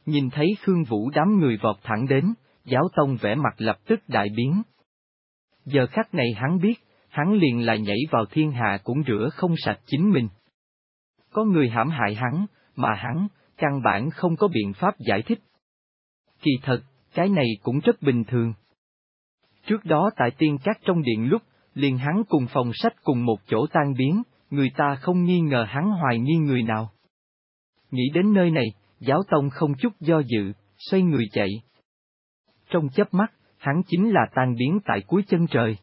Nhìn thấy Khương Vũ đám người vọt thẳng đến, Giáo Tông vẻ mặt lập tức đại biến. Giờ khắc này hắn biết, hắn liền là nhảy vào thiên hạ cũng rửa không sạch chính mình. Có người hãm hại hắn, mà hắn, căn bản không có biện pháp giải thích. Kỳ thật, cái này cũng rất bình thường. Trước đó tại Tiên Các trong điện lúc, liền hắn cùng phòng sách cùng một chỗ tan biến, người ta không nghi ngờ hắn hoài nghi người nào. Nghĩ đến nơi này, Giáo Tông không chút do dự, xoay người chạy. Trong chớp mắt, hắn chính là tan biến tại cuối chân trời.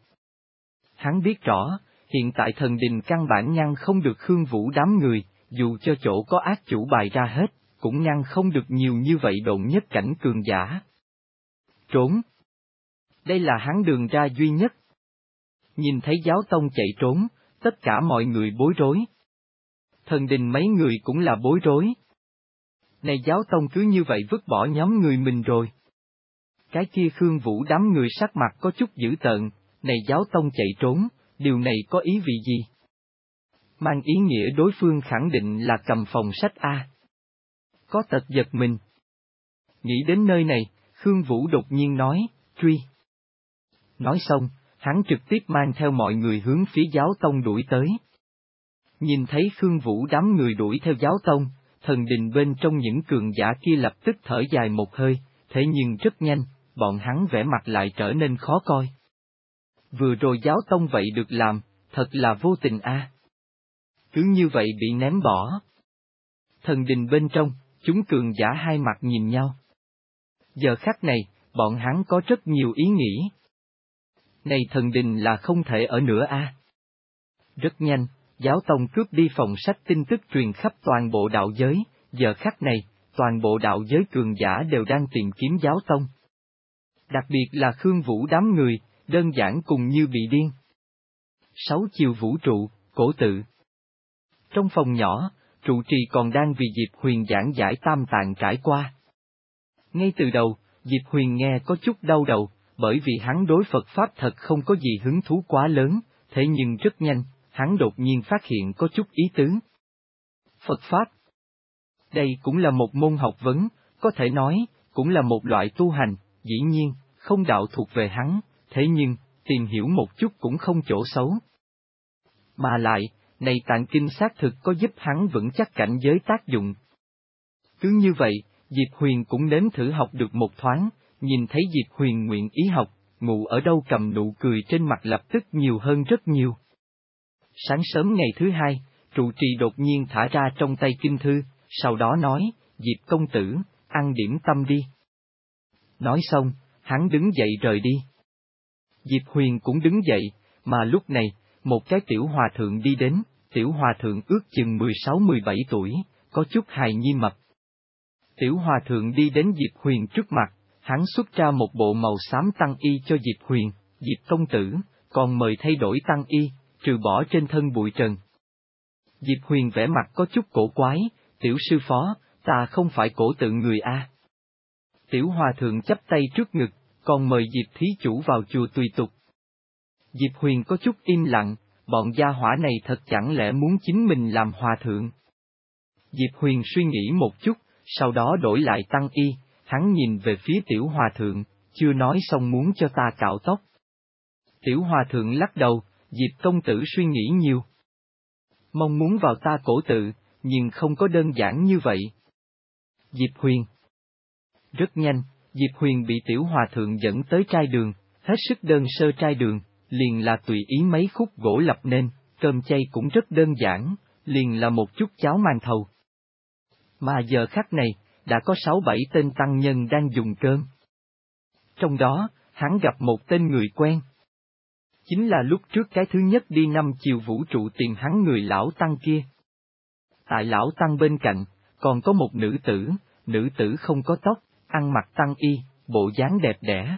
Hắn biết rõ, hiện tại thần đình căn bản ngăn không được Khương Vũ đám người, dù cho chỗ có ác chủ bày ra hết, cũng ngăn không được nhiều như vậy độn nhất cảnh cường giả. Trốn. Đây là hắn đường ra duy nhất. Nhìn thấy Giáo Tông chạy trốn, tất cả mọi người bối rối. Thần đình mấy người cũng là bối rối. Này Giáo Tông cứ như vậy vứt bỏ nhóm người mình rồi. Cái kia Khương Vũ đám người sắc mặt có chút dữ tợn, này Giáo Tông chạy trốn, điều này có ý vị gì? Mang ý nghĩa đối phương khẳng định là cầm phòng sách A. Có tật giật mình. Nghĩ đến nơi này, Khương Vũ đột nhiên nói, truy. Nói xong, hắn trực tiếp mang theo mọi người hướng phía Giáo Tông đuổi tới. Nhìn thấy Khương Vũ đám người đuổi theo Giáo Tông, thần đình bên trong những cường giả kia lập tức thở dài một hơi, thế nhưng rất nhanh, bọn hắn vẻ mặt lại trở nên khó coi. Vừa rồi Giáo Tông vậy được làm, thật là vô tình a. Cứ như vậy bị ném bỏ. Thần đình bên trong, chúng cường giả hai mặt nhìn nhau. Giờ khắc này, bọn hắn có rất nhiều ý nghĩ. Này thần đình là không thể ở nữa a. Rất nhanh, Giáo Tông cướp đi phòng sách tin tức truyền khắp toàn bộ đạo giới, giờ khắc này, toàn bộ đạo giới cường giả đều đang tìm kiếm Giáo Tông. Đặc biệt là Khương Vũ đám người, đơn giản cùng như bị điên. 6 chiều vũ trụ, cổ tự. Trong phòng nhỏ, trụ trì còn đang vì Diệp Huyền giảng giải tam tạng trải qua. Ngay từ đầu, Diệp Huyền nghe có chút đau đầu, bởi vì hắn đối Phật Pháp thật không có gì hứng thú quá lớn, thế nhưng rất nhanh, hắn đột nhiên phát hiện có chút ý tứ. Phật Pháp. Đây cũng là một môn học vấn, có thể nói, cũng là một loại tu hành, dĩ nhiên, không đạo thuộc về hắn, thế nhưng, tìm hiểu một chút cũng không chỗ xấu. Mà lại, này tạng kinh xác thực có giúp hắn vững chắc cảnh giới tác dụng. Cứ như vậy, Diệp Huyền cũng nếm thử học được một thoáng, nhìn thấy Diệp Huyền nguyện ý học, ngủ ở đâu cầm nụ cười trên mặt lập tức nhiều hơn rất nhiều. Sáng sớm ngày thứ hai, trụ trì đột nhiên thả ra trong tay kinh thư, sau đó nói, Diệp công tử, ăn điểm tâm đi. Nói xong, hắn đứng dậy rời đi. Diệp Huyền cũng đứng dậy, mà lúc này, một cái tiểu hòa thượng đi đến, tiểu hòa thượng ước chừng 16-17 tuổi, có chút hài nhi mập. Tiểu hòa thượng đi đến Diệp Huyền trước mặt, hắn xuất ra một bộ màu xám tăng y cho Diệp Huyền, Diệp công tử, còn mời thay đổi tăng y, trừ bỏ trên thân bụi trần. Diệp Huyền vẻ mặt có chút cổ quái, tiểu sư phó, ta không phải cổ tự người a. Tiểu hòa thượng chắp tay trước ngực, còn mời Diệp thí chủ vào chùa tùy tục. Diệp Huyền có chút im lặng, bọn gia hỏa này thật chẳng lẽ muốn chính mình làm hòa thượng. Diệp Huyền suy nghĩ một chút, sau đó đổi lại tăng y, hắn nhìn về phía tiểu hòa thượng, chưa nói xong muốn cho ta cạo tóc. Tiểu hòa thượng lắc đầu, Diệp công tử suy nghĩ nhiều. Mong muốn vào ta cổ tự, nhưng không có đơn giản như vậy. Diệp Huyền. Rất nhanh, Diệp Huyền bị tiểu hòa thượng dẫn tới trai đường, hết sức đơn sơ trai đường, liền là tùy ý mấy khúc gỗ lập nên, cơm chay cũng rất đơn giản, liền là một chút cháo màn thầu. Mà giờ khắc này, đã có 6-7 tên tăng nhân đang dùng cơm. Trong đó, hắn gặp một tên người quen. Chính là lúc trước cái thứ nhất đi 5 chiều vũ trụ tìm hắn người lão tăng kia. Tại lão tăng bên cạnh, còn có một nữ tử không có tóc, ăn mặc tăng y, bộ dáng đẹp đẽ.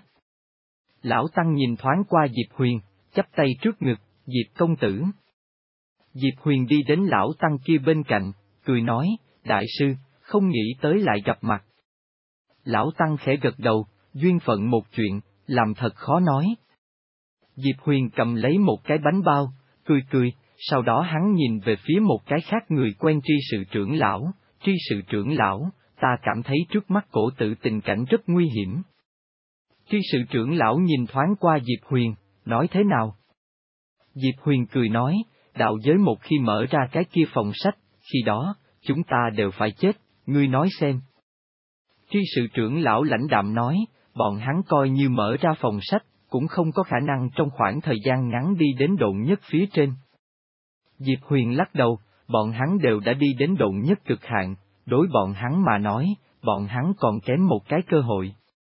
Lão tăng nhìn thoáng qua Diệp Huyền, chắp tay trước ngực, Diệp công tử. Diệp Huyền đi đến lão tăng kia bên cạnh, cười nói, đại sư, không nghĩ tới lại gặp mặt. Lão tăng khẽ gật đầu, duyên phận một chuyện, làm thật khó nói. Diệp Huyền cầm lấy một cái bánh bao, cười, sau đó hắn nhìn về phía một cái khác người quen tri sự trưởng lão, ta cảm thấy trước mắt cổ tự tình cảnh rất nguy hiểm. Tri sự trưởng lão nhìn thoáng qua Diệp Huyền, nói thế nào? Diệp Huyền cười nói, đạo giới một khi mở ra cái kia phòng sách, khi đó, chúng ta đều phải chết, ngươi nói xem. Tri sự trưởng lão lãnh đạm nói, bọn hắn coi như mở ra phòng sách, cũng không có khả năng trong khoảng thời gian ngắn đi đến độn nhất phía trên. Diệp Huyền lắc đầu, bọn hắn đều đã đi đến độn nhất cực hạn, đối bọn hắn mà nói, bọn hắn còn kém một cái cơ hội.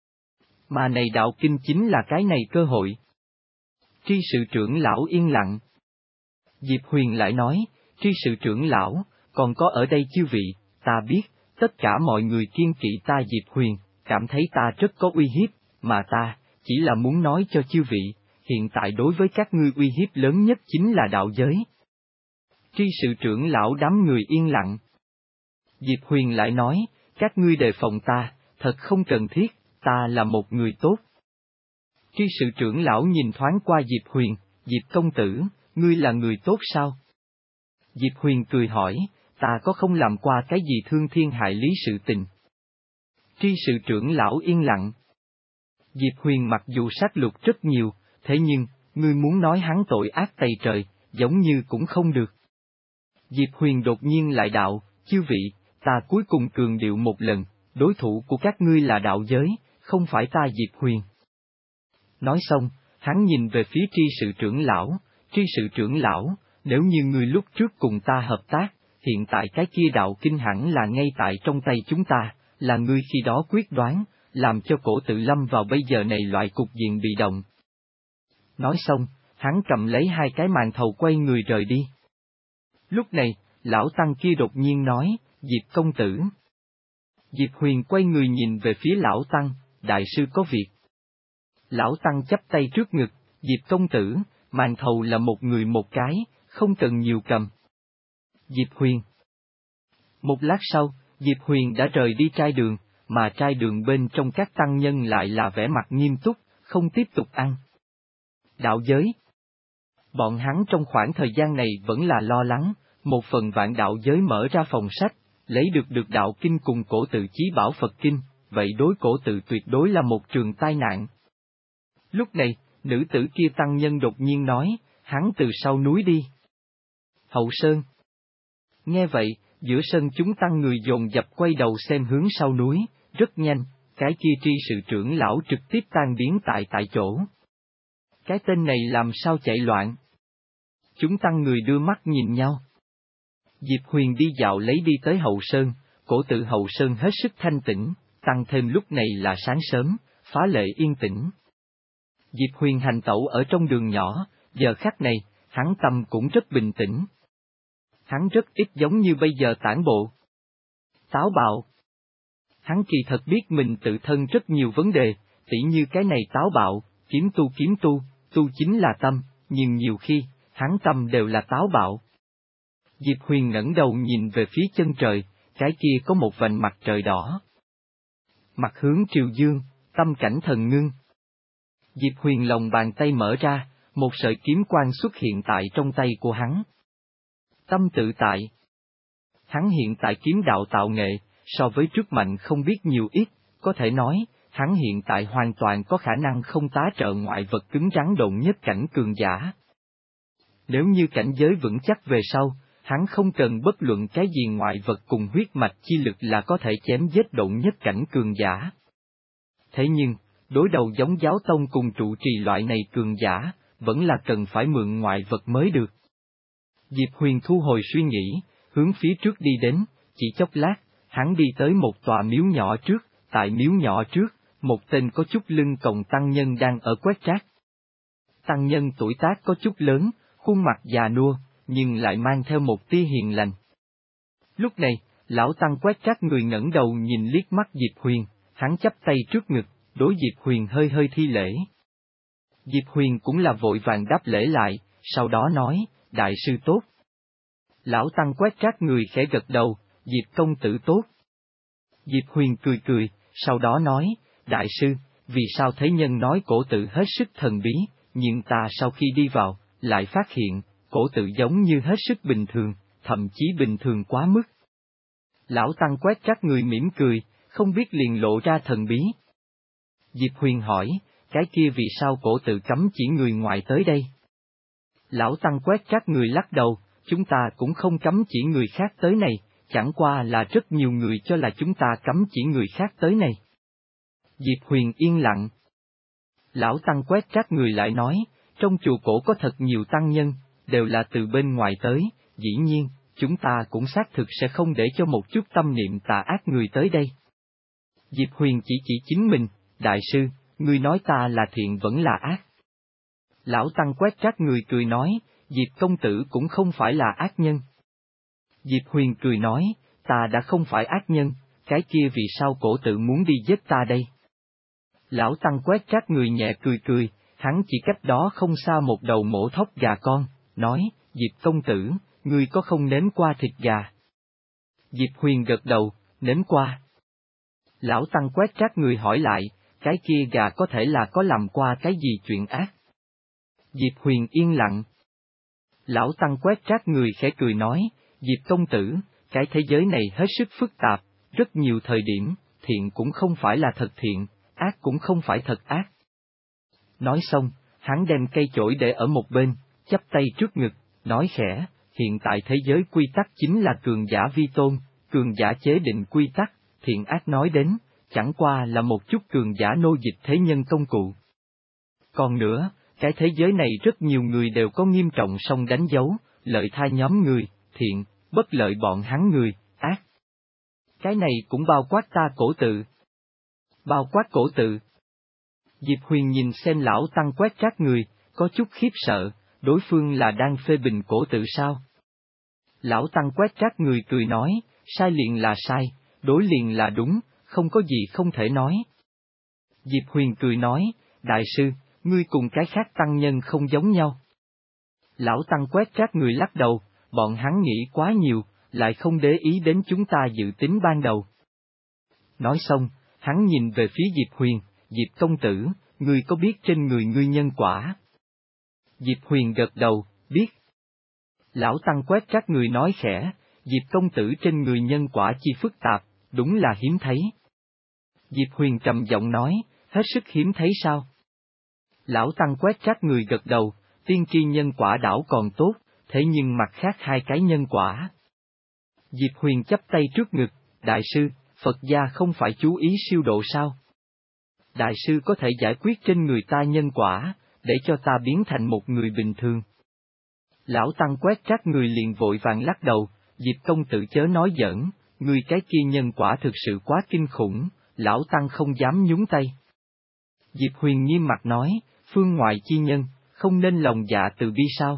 Mà này đạo kinh chính là cái này cơ hội. Tri sự trưởng lão yên lặng. Diệp Huyền lại nói, tri sự trưởng lão, còn có ở đây chư vị, ta biết, tất cả mọi người kiêng kỵ ta Diệp Huyền, cảm thấy ta rất có uy hiếp, mà ta, chỉ là muốn nói cho chư vị, hiện tại đối với các ngươi uy hiếp lớn nhất chính là đạo giới. Tri sự trưởng lão đám người yên lặng. Diệp Huyền lại nói, các ngươi đề phòng ta, thật không cần thiết, ta là một người tốt. Tri sự trưởng lão nhìn thoáng qua Diệp Huyền, Diệp công tử, ngươi là người tốt sao? Diệp Huyền cười hỏi, ta có không làm qua cái gì thương thiên hại lý sự tình? Tri sự trưởng lão yên lặng. Diệp Huyền mặc dù sát lục rất nhiều, thế nhưng, ngươi muốn nói hắn tội ác tày trời, giống như cũng không được. Diệp Huyền đột nhiên lại đạo, chư vị, ta cuối cùng cường điệu một lần, đối thủ của các ngươi là đạo giới, không phải ta Diệp Huyền. Nói xong, hắn nhìn về phía tri sự trưởng lão, nếu như ngươi lúc trước cùng ta hợp tác, hiện tại cái kia đạo kinh hẳn là ngay tại trong tay chúng ta, là ngươi khi đó quyết đoán, làm cho cổ tự lâm vào bây giờ này loại cục diện bị động. Nói xong, hắn cầm lấy hai cái màn thầu quay người rời đi. Lúc này, lão tăng kia đột nhiên nói, Diệp công tử. Diệp Huyền quay người nhìn về phía lão tăng, đại sư có việc. Lão tăng chắp tay trước ngực, Diệp công tử, màn thầu là một người một cái, không cần nhiều cầm. Diệp Huyền. Một lát sau, Diệp Huyền đã rời đi trai đường, mà trai đường bên trong các tăng nhân lại là vẻ mặt nghiêm túc, không tiếp tục ăn. Đạo giới. Bọn hắn trong khoảng thời gian này vẫn là lo lắng, một phần vạn đạo giới mở ra phòng sách, lấy được đạo kinh cùng cổ tự chí bảo Phật kinh, vậy đối cổ tự tuyệt đối là một trường tai nạn. Lúc này, nữ tử kia tăng nhân đột nhiên nói, hắn từ sau núi đi. Hậu Sơn. Nghe vậy, giữa sân chúng tăng người dồn dập quay đầu xem hướng sau núi, rất nhanh, cái kia tri sự trưởng lão trực tiếp tan biến tại chỗ. Cái tên này làm sao chạy loạn? Chúng tăng người đưa mắt nhìn nhau. Diệp Huyền đi dạo lấy đi tới Hậu Sơn, cổ tự Hậu Sơn hết sức thanh tĩnh, tăng thêm lúc này là sáng sớm, phá lệ yên tĩnh. Diệp Huyền hành tẩu ở trong đường nhỏ, giờ khắc này, hắn tâm cũng rất bình tĩnh. Hắn rất ít giống như bây giờ tản bộ. Táo bạo. Hắn kỳ thật biết mình tự thân rất nhiều vấn đề, tỉ như cái này táo bạo, kiếm tu chính là tâm, nhưng nhiều khi, hắn tâm đều là táo bạo. Diệp Huyền ngẩng đầu nhìn về phía chân trời, cái kia có một vành mặt trời đỏ. Mặt hướng triều dương, tâm cảnh thần ngưng. Diệp Huyền lòng bàn tay mở ra, một sợi kiếm quang xuất hiện tại trong tay của hắn. Tâm tự tại. Hắn hiện tại kiếm đạo tạo nghệ, so với trước mạnh không biết nhiều ít, có thể nói, hắn hiện tại hoàn toàn có khả năng không tá trợ ngoại vật cứng rắn độn nhất cảnh cường giả. Nếu như cảnh giới vững chắc về sau, hắn không cần bất luận cái gì ngoại vật cùng huyết mạch chi lực là có thể chém giết độn nhất cảnh cường giả. Thế nhưng, đối đầu giống giáo tông cùng trụ trì loại này cường giả, vẫn là cần phải mượn ngoại vật mới được. Diệp Huyền thu hồi suy nghĩ, hướng phía trước đi đến, chỉ chốc lát, hắn đi tới một tòa miếu nhỏ trước, tại miếu nhỏ trước, một tên có chút lưng còng tăng nhân đang ở quét rác. Tăng nhân tuổi tác có chút lớn, khuôn mặt già nua, nhưng lại mang theo một tia hiền lành. Lúc này, lão tăng quét rác người ngẩng đầu nhìn liếc mắt Diệp Huyền, hắn chắp tay trước ngực, đối Diệp Huyền hơi hơi thi lễ. Diệp Huyền cũng là vội vàng đáp lễ lại, sau đó nói, đại sư tốt. Lão tăng quét rác người khẽ gật đầu, Diệp công tử tốt. Diệp Huyền cười cười, sau đó nói, đại sư, vì sao thế nhân nói cổ tự hết sức thần bí, nhưng ta sau khi đi vào, lại phát hiện, cổ tự giống như hết sức bình thường, thậm chí bình thường quá mức. Lão Tăng quét các người mỉm cười, không biết liền lộ ra thần bí. Diệp Huyền hỏi, cái kia vì sao cổ tự cấm chỉ người ngoài tới đây? Lão Tăng quét các người lắc đầu, chúng ta cũng không cấm chỉ người khác tới này, chẳng qua là rất nhiều người cho là chúng ta cấm chỉ người khác tới này. Diệp Huyền yên lặng. Lão Tăng quét các người lại nói, trong chùa cổ có thật nhiều tăng nhân, đều là từ bên ngoài tới, dĩ nhiên, chúng ta cũng xác thực sẽ không để cho một chút tâm niệm tà ác người tới đây. Diệp Huyền chỉ chính mình, đại sư, ngươi nói ta là thiện vẫn là ác. Lão Tăng quét các người cười nói, Diệp công tử cũng không phải là ác nhân. Diệp Huyền cười nói, ta đã không phải ác nhân, cái kia vì sao cổ tự muốn đi giết ta đây? Lão Tăng quét các người nhẹ cười cười, hắn chỉ cách đó không xa một đầu mổ thóc gà con, nói, Diệp công tử, ngươi có không nếm qua thịt gà? Diệp Huyền gật đầu, nếm qua. Lão Tăng quét các người hỏi lại, cái kia gà có thể là có làm qua cái gì chuyện ác? Diệp Huyền yên lặng. Lão Tăng quét các người khẽ cười nói, Diệp công tử, cái thế giới này hết sức phức tạp, rất nhiều thời điểm, thiện cũng không phải là thật thiện, ác cũng không phải thật ác. Nói xong, hắn đem cây chổi để ở một bên, chắp tay trước ngực, nói khẽ, hiện tại thế giới quy tắc chính là cường giả vi tôn, cường giả chế định quy tắc, thiện ác nói đến, chẳng qua là một chút cường giả nô dịch thế nhân công cụ. Còn nữa, cái thế giới này rất nhiều người đều có nghiêm trọng song đánh dấu, lợi tha nhóm người, thiện, bất lợi bọn hắn người, ác. Cái này cũng bao quát ta cổ tự. Bao quát cổ tự. Diệp Huyền nhìn xem lão Tăng quét các người, có chút khiếp sợ, đối phương là đang phê bình cổ tự sao? Lão Tăng quét các người cười nói, sai liền là sai, đối liền là đúng, không có gì không thể nói. Diệp Huyền cười nói, đại sư, ngươi cùng cái khác tăng nhân không giống nhau. Lão Tăng quét các người lắc đầu, bọn hắn nghĩ quá nhiều, lại không để ý đến chúng ta dự tính ban đầu. Nói xong, hắn nhìn về phía Diệp Huyền, Diệp công tử, ngươi có biết trên người ngươi nhân quả? Diệp Huyền gật đầu, biết. Lão Tăng quét các người nói khẽ, Diệp công tử trên người nhân quả chi phức tạp, đúng là hiếm thấy. Diệp Huyền trầm giọng nói, hết sức hiếm thấy sao? Lão Tăng quét các người gật đầu, tiên tri nhân quả đảo còn tốt, thế nhưng mặt khác hai cái nhân quả. Diệp Huyền chắp tay trước ngực, đại sư, Phật gia không phải chú ý siêu độ sao? Đại sư có thể giải quyết trên người ta nhân quả, để cho ta biến thành một người bình thường. Lão Tăng quét các người liền vội vàng lắc đầu, Diệp công tử chớ nói giỡn, người cái kia nhân quả thực sự quá kinh khủng, Lão Tăng không dám nhúng tay. Diệp Huyền nghiêm mặt nói, phương ngoại chi nhân, không nên lòng dạ từ bi sao?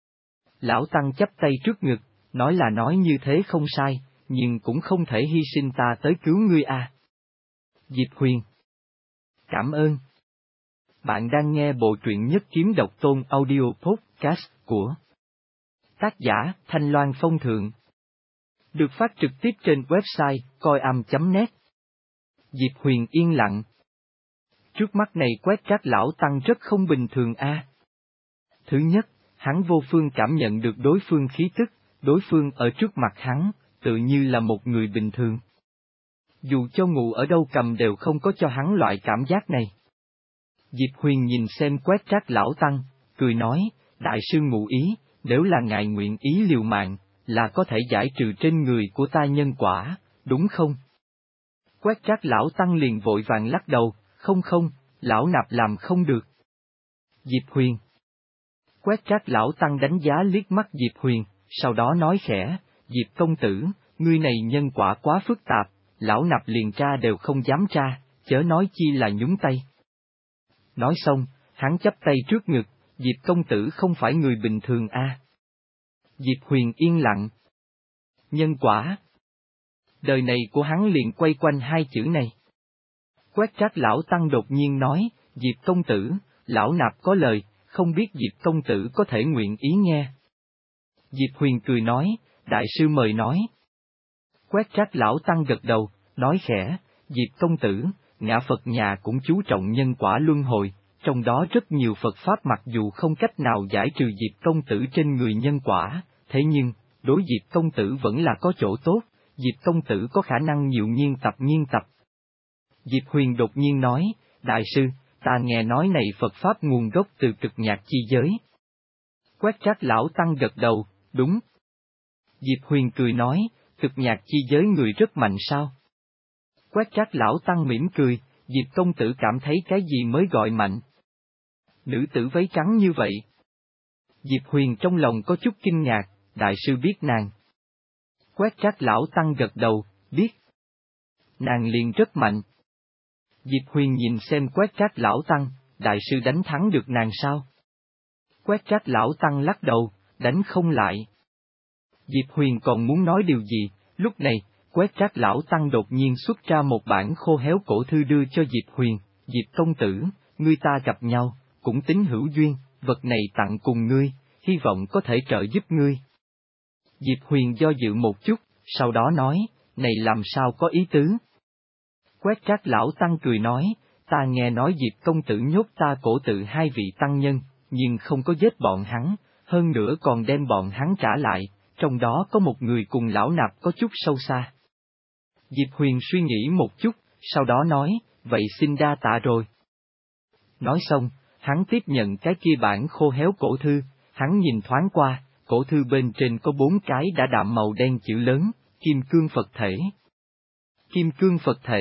Lão Tăng chắp tay trước ngực, nói là nói như thế không sai, nhưng cũng không thể hy sinh ta tới cứu ngươi a. Diệp Huyền. Cảm ơn. Bạn đang nghe bộ truyện Nhất Kiếm Độc Tôn audio podcast của tác giả Thanh Loan Phong Thượng. Được phát trực tiếp trên website coiam.net. Diệp Huyền yên lặng. Trước mắt này quét các lão tăng rất không bình thường a. Thứ nhất, hắn vô phương cảm nhận được đối phương khí tức, đối phương ở trước mặt hắn, tự như là một người bình thường. Dù cho ngủ ở đâu cầm đều không có cho hắn loại cảm giác này. Diệp Huyền nhìn xem quét các lão tăng, cười nói, đại sư ngụ ý, nếu là ngài nguyện ý liều mạng, là có thể giải trừ trên người của ta nhân quả, đúng không? Quét các lão tăng liền vội vàng lắc đầu, không, lão nạp làm không được. Diệp Huyền. Quét các lão tăng đánh giá liếc mắt Diệp Huyền, sau đó nói khẽ, Diệp công tử, ngươi này nhân quả quá phức tạp, lão nạp liền tra đều không dám tra, chớ nói chi là nhúng tay. Nói xong, hắn chắp tay trước ngực, Diệp công tử không phải người bình thường a. Diệp Huyền yên lặng. Nhân quả. Đời này của hắn liền quay quanh hai chữ này. Quét các lão tăng đột nhiên nói, Diệp công tử, lão nạp có lời, không biết Diệp công tử có thể nguyện ý nghe. Diệp Huyền cười nói, đại sư mời nói. Quét các lão tăng gật đầu, nói khẽ, Diệp công tử, ngã Phật nhà cũng chú trọng nhân quả luân hồi, trong đó rất nhiều Phật Pháp mặc dù không cách nào giải trừ Diệp công tử trên người nhân quả, thế nhưng, đối Diệp công tử vẫn là có chỗ tốt, Diệp công tử có khả năng nhiều nghiên tập. Diệp Huyền đột nhiên nói, đại sư, ta nghe nói này Phật Pháp nguồn gốc từ cực nhạc chi giới. Quét Trác lão tăng gật đầu, đúng. Diệp Huyền cười nói, cực nhạc chi giới người rất mạnh sao? Quét Trác lão tăng mỉm cười, Diệp công tử cảm thấy cái gì mới gọi mạnh? Nữ tử váy trắng như vậy. Diệp Huyền trong lòng có chút kinh ngạc, đại sư biết nàng. Quét Trác lão tăng gật đầu, biết. Nàng liền rất mạnh. Diệp Huyền nhìn xem Quét Trác lão tăng, đại sư đánh thắng được nàng sao? Quét Trác lão tăng lắc đầu, đánh không lại. Diệp Huyền còn muốn nói điều gì, lúc này, Quét Trác lão tăng đột nhiên xuất ra một bản khô héo cổ thư đưa cho Diệp Huyền, Diệp công tử, ngươi ta gặp nhau, cũng tính hữu duyên, vật này tặng cùng ngươi, hy vọng có thể trợ giúp ngươi. Diệp Huyền do dự một chút, sau đó nói, này làm sao có ý tứ? Quét Trác lão tăng cười nói, ta nghe nói Diệp công tử nhốt ta cổ tự hai vị tăng nhân, nhưng không có giết bọn hắn, hơn nữa còn đem bọn hắn trả lại, trong đó có một người cùng lão nạp có chút sâu xa. Diệp Huyền suy nghĩ một chút, sau đó nói, vậy xin đa tạ rồi. Nói xong, hắn tiếp nhận cái kia bản khô héo cổ thư, hắn nhìn thoáng qua, cổ thư bên trên có 4 cái đã đạm màu đen chữ lớn, Kim Cương Phật Thể. Kim Cương Phật Thể.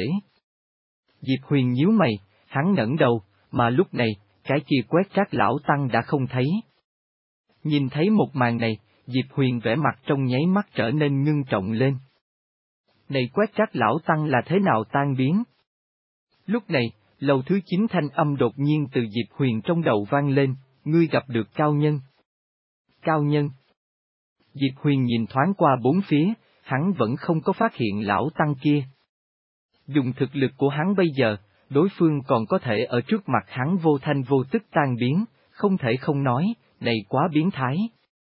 Diệp Huyền nhíu mày, hắn ngẩng đầu, mà lúc này, cái kia Quét Trác lão tăng đã không thấy. Nhìn thấy một màn này, Diệp Huyền vẻ mặt trong nháy mắt trở nên ngưng trọng lên. Này Quét Trác lão tăng là thế nào tan biến? Lúc này, lầu thứ 9 thanh âm đột nhiên từ Diệp Huyền trong đầu vang lên, ngươi gặp được cao nhân. Cao nhân. Diệp Huyền nhìn thoáng qua bốn phía, hắn vẫn không có phát hiện lão tăng kia. Dùng thực lực của hắn bây giờ, đối phương còn có thể ở trước mặt hắn vô thanh vô tức tan biến, không thể không nói, này quá biến thái.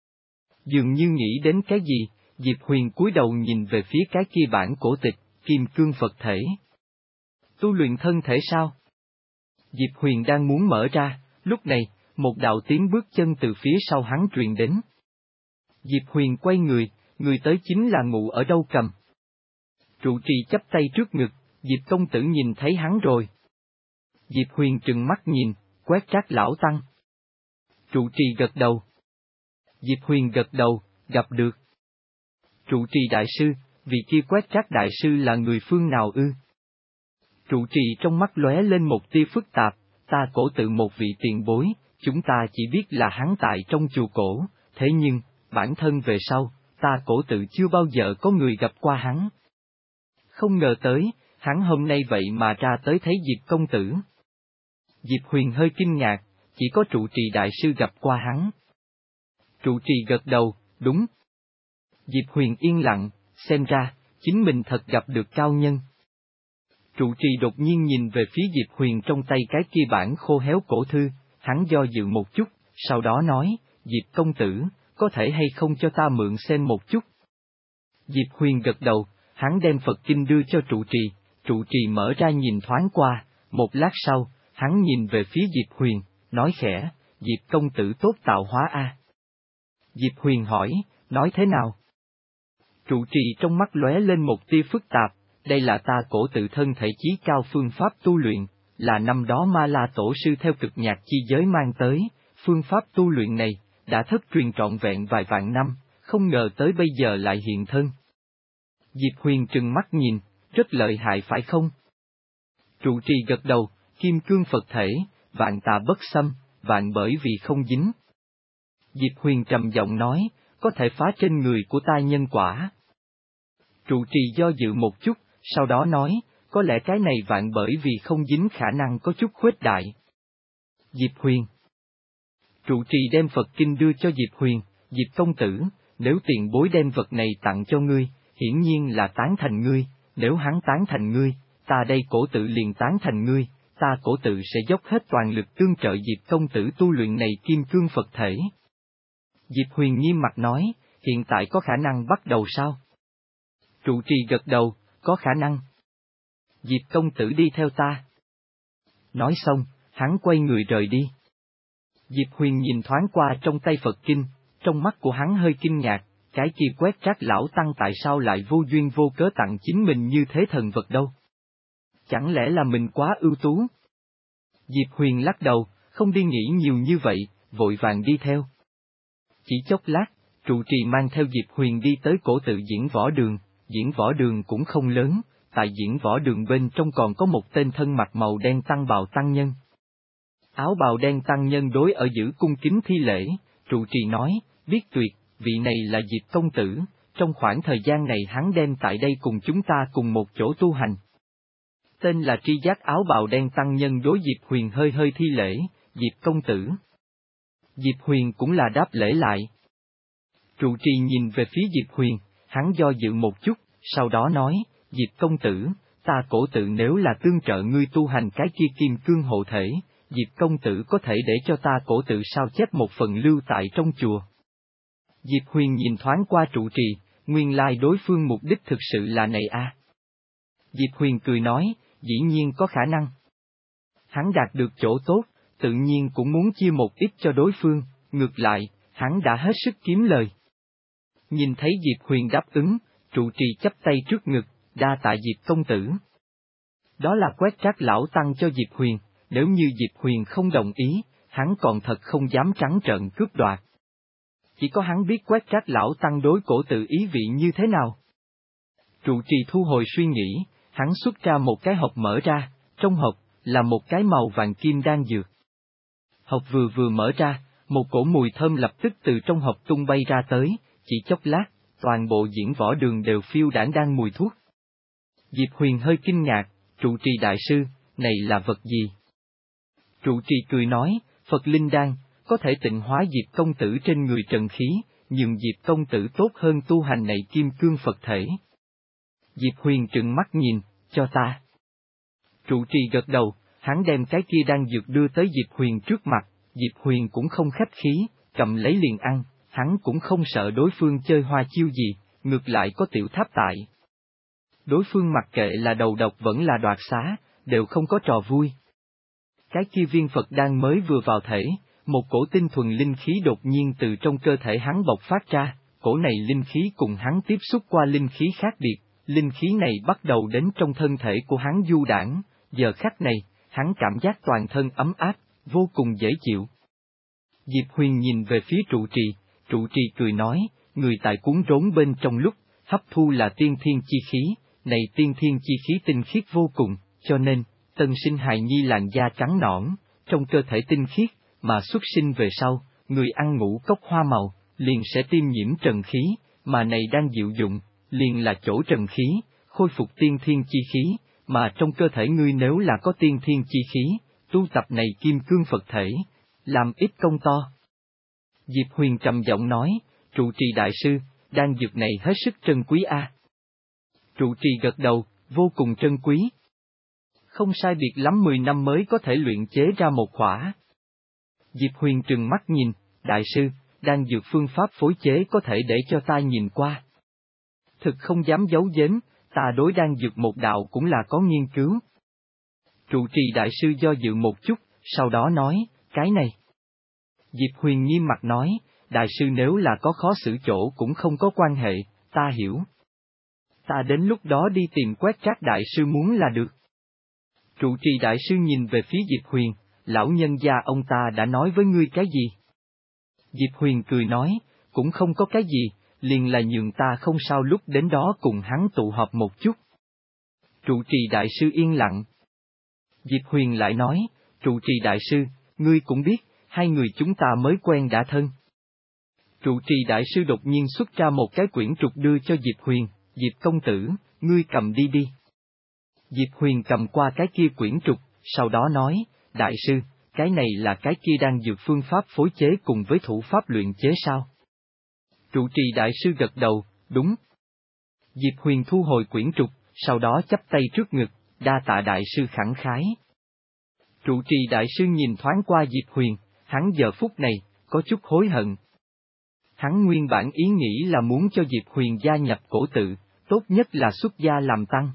Dường như nghĩ đến cái gì, Diệp Huyền cúi đầu nhìn về phía cái kia bản cổ tịch, Kim Cương Phật Thể. Tu luyện thân thể sao? Diệp Huyền đang muốn mở ra, lúc này, một đạo tiếng bước chân từ phía sau hắn truyền đến. Diệp Huyền quay người tới chính là Ngụ ở đâu Cầm. Trụ trì chắp tay trước ngực, Diệp công tử nhìn thấy hắn rồi. Diệp Huyền trừng mắt nhìn, Quét Trác lão tăng. Trụ trì gật đầu. Diệp Huyền gật đầu, gặp được. Trụ trì đại sư, vị kia Quét Trác đại sư là người phương nào ư? Trụ trì trong mắt lóe lên một tia phức tạp, ta cổ tự một vị tiền bối, chúng ta chỉ biết là hắn tại trong chùa cổ, thế nhưng, bản thân về sau, ta cổ tự chưa bao giờ có người gặp qua hắn. Không ngờ tới, hắn hôm nay vậy mà ra tới thấy Diệp công tử. Diệp Huyền hơi kinh ngạc, chỉ có trụ trì đại sư gặp qua hắn. Trụ trì gật đầu, đúng. Diệp Huyền yên lặng, xem ra, chính mình thật gặp được cao nhân. Trụ trì đột nhiên nhìn về phía Diệp Huyền trong tay cái kia bản khô héo cổ thư, hắn do dự một chút, sau đó nói, Diệp công tử, có thể hay không cho ta mượn xem một chút. Diệp Huyền gật đầu, hắn đem Phật Kinh đưa cho trụ trì mở ra nhìn thoáng qua, một lát sau, hắn nhìn về phía Diệp Huyền, nói khẽ, Diệp công tử tốt tạo hóa a. Diệp Huyền hỏi, nói thế nào? Trụ trì trong mắt lóe lên một tia phức tạp, đây là ta cổ tự thân thể chí cao phương pháp tu luyện, là năm đó Ma La Tổ sư theo cực nhạc chi giới mang tới, phương pháp tu luyện này, đã thất truyền trọn vẹn vài vạn năm, không ngờ tới bây giờ lại hiện thân. Diệp Huyền trừng mắt nhìn, rất lợi hại phải không? Trụ trì gật đầu, Kim Cương Phật Thể, vạn tà bất xâm, vạn bởi vì không dính. Diệp Huyền trầm giọng nói, có thể phá trên người của ta nhân quả. Trụ trì do dự một chút, sau đó nói, có lẽ cái này vạn bởi vì không dính khả năng có chút khuếch đại. Diệp Huyền. Trụ trì đem Phật Kinh đưa cho Diệp Huyền, Diệp công tử, nếu tiền bối đem vật này tặng cho ngươi, hiển nhiên là tán thành ngươi, nếu hắn tán thành ngươi, ta đây cổ tự liền tán thành ngươi, ta cổ tự sẽ dốc hết toàn lực tương trợ Diệp công tử tu luyện này Kim Cương Phật Thể. Diệp Huyền nghiêm mặt nói, hiện tại có khả năng bắt đầu sao? Trụ trì gật đầu, có khả năng. Diệp công tử đi theo ta. Nói xong, hắn quay người rời đi. Diệp Huyền nhìn thoáng qua trong tay Phật Kinh, trong mắt của hắn hơi kinh ngạc, cái kia Quét Trác lão tăng tại sao lại vô duyên vô cớ tặng chính mình như thế thần vật đâu? Chẳng lẽ là mình quá ưu tú? Diệp Huyền lắc đầu, không đi nghĩ nhiều như vậy, vội vàng đi theo. Chỉ chốc lát, trụ trì mang theo Diệp Huyền đi tới cổ tự diễn võ đường, diễn võ đường cũng không lớn, tại diễn võ đường bên trong còn có một tên thân mặc màu đen tăng bào tăng nhân. Áo bào đen tăng nhân đối ở giữ cung kính thi lễ, trụ trì nói, biết tuyệt, vị này là Diệp công tử, trong khoảng thời gian này hắn đem tại đây cùng chúng ta cùng một chỗ tu hành. Tên là Tri Giác áo bào đen tăng nhân đối Diệp Huyền hơi hơi thi lễ, Diệp công tử. Diệp Huyền cũng là đáp lễ lại. Trụ trì nhìn về phía Diệp Huyền, hắn do dự một chút, sau đó nói, Diệp công tử, ta cổ tự nếu là tương trợ ngươi tu hành cái kia kim cương hộ thể, Diệp công tử có thể để cho ta cổ tự sao chép một phần lưu tại trong chùa. Diệp Huyền nhìn thoáng qua trụ trì, nguyên lai đối phương mục đích thực sự là này a. Diệp Huyền cười nói, dĩ nhiên có khả năng. Hắn đạt được chỗ tốt, tự nhiên cũng muốn chia một ít cho đối phương, ngược lại, hắn đã hết sức kiếm lời. Nhìn thấy Diệp Huyền đáp ứng, trụ trì chắp tay trước ngực, đa tạ Diệp công tử. Đó là Quét Trác lão tăng cho Diệp Huyền, nếu như Diệp Huyền không đồng ý, hắn còn thật không dám trắng trợn cướp đoạt. Chỉ có hắn biết Quét Trác lão tăng đối cổ tự ý vị như thế nào. Trụ trì thu hồi suy nghĩ, hắn xuất ra một cái hộp mở ra, trong hộp là một cái màu vàng kim đan dược. Hộp vừa mở ra, một cổ mùi thơm lập tức từ trong hộp tung bay ra tới, chỉ chốc lát, toàn bộ diễn võ đường đều phiêu đãng đang mùi thuốc. Diệp Huyền hơi kinh ngạc, trụ trì đại sư, này là vật gì? Trụ trì cười nói, Phật Linh Đan, có thể tịnh hóa Diệp công tử trên người trần khí, nhường Diệp công tử tốt hơn tu hành này kim cương Phật thể. Diệp Huyền trừng mắt nhìn, cho ta. Trụ trì gật đầu, hắn đem cái kia đan dược đưa tới Diệp Huyền trước mặt, Diệp Huyền cũng không khách khí, cầm lấy liền ăn, hắn cũng không sợ đối phương chơi hoa chiêu gì, ngược lại có tiểu tháp tại. Đối phương mặc kệ là đầu độc vẫn là đoạt xá, đều không có trò vui. Cái kia viên Phật đan mới vừa vào thể, một cổ tinh thuần linh khí đột nhiên từ trong cơ thể hắn bộc phát ra, cổ này linh khí cùng hắn tiếp xúc qua linh khí khác biệt, linh khí này bắt đầu đến trong thân thể của hắn du đãng, giờ khắc này, hắn cảm giác toàn thân ấm áp, vô cùng dễ chịu. Diệp Huyền nhìn về phía trụ trì cười nói, người tại cuốn rốn bên trong lúc, hấp thu là tiên thiên chi khí, này tiên thiên chi khí tinh khiết vô cùng, cho nên, tân sinh hài nhi làn da trắng nõn, trong cơ thể tinh khiết, mà xuất sinh về sau, người ăn ngũ cốc hoa màu, liền sẽ tiêm nhiễm trần khí, mà này đang diệu dụng, liền là chỗ trần khí, khôi phục tiên thiên chi khí, mà trong cơ thể ngươi nếu là có tiên thiên chi khí, tu tập này kim cương Phật thể, làm ít công to. Diệp Huyền trầm giọng nói, trụ trì đại sư, đan dược này hết sức trân quý a. Trụ trì gật đầu, vô cùng trân quý. Không sai biệt lắm 10 năm mới có thể luyện chế ra một khỏa. Diệp Huyền trừng mắt nhìn, đại sư, đan dược phương pháp phối chế có thể để cho ta nhìn qua. Thực không dám giấu giếm, ta đối đan dược một đạo cũng là có nghiên cứu. Trụ trì đại sư do dự một chút, sau đó nói, cái này. Diệp Huyền nghiêm mặt nói, đại sư nếu là có khó xử chỗ cũng không có quan hệ, ta hiểu. Ta đến lúc đó đi tìm Quét Trác đại sư muốn là được. Trụ trì đại sư nhìn về phía Diệp Huyền, lão nhân gia ông ta đã nói với ngươi cái gì? Diệp Huyền cười nói, cũng không có cái gì, liền là nhường ta không sao lúc đến đó cùng hắn tụ họp một chút. Trụ trì đại sư yên lặng. Diệp Huyền lại nói, trụ trì đại sư, ngươi cũng biết, hai người chúng ta mới quen đã thân. Trụ trì đại sư đột nhiên xuất ra một cái quyển trục đưa cho Diệp Huyền, Diệp công tử, ngươi cầm đi đi. Diệp Huyền cầm qua cái kia quyển trục, sau đó nói, đại sư, cái này là cái kia đang dược phương pháp phối chế cùng với thủ pháp luyện chế sao? Trụ trì đại sư gật đầu, đúng. Diệp Huyền thu hồi quyển trục, sau đó chắp tay trước ngực, đa tạ đại sư khẳng khái. Trụ trì đại sư nhìn thoáng qua Diệp Huyền, hắn giờ phút này, có chút hối hận. Hắn nguyên bản ý nghĩ là muốn cho Diệp Huyền gia nhập cổ tự, tốt nhất là xuất gia làm tăng.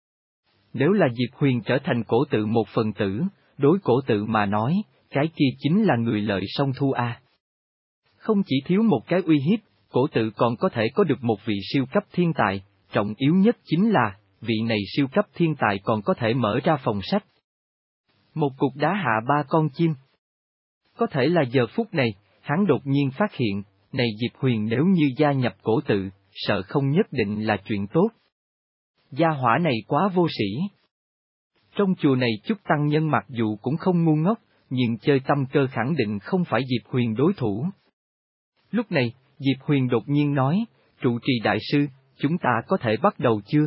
Nếu là Diệp Huyền trở thành cổ tự một phần tử, đối cổ tự mà nói, cái kia chính là người lợi song thu a. Không chỉ thiếu một cái uy hiếp, cổ tự còn có thể có được một vị siêu cấp thiên tài, trọng yếu nhất chính là, vị này siêu cấp thiên tài còn có thể mở ra phòng sách. Một cục đá hạ ba con chim. Có thể là giờ phút này, hắn đột nhiên phát hiện, này Diệp Huyền nếu như gia nhập cổ tự, sợ không nhất định là chuyện tốt. Gia hỏa này quá vô sĩ. Trong chùa này chút tăng nhân mặc dù cũng không ngu ngốc, nhưng chơi tâm cơ khẳng định không phải Diệp Huyền đối thủ. Lúc này, Diệp Huyền đột nhiên nói, trụ trì đại sư, chúng ta có thể bắt đầu chưa?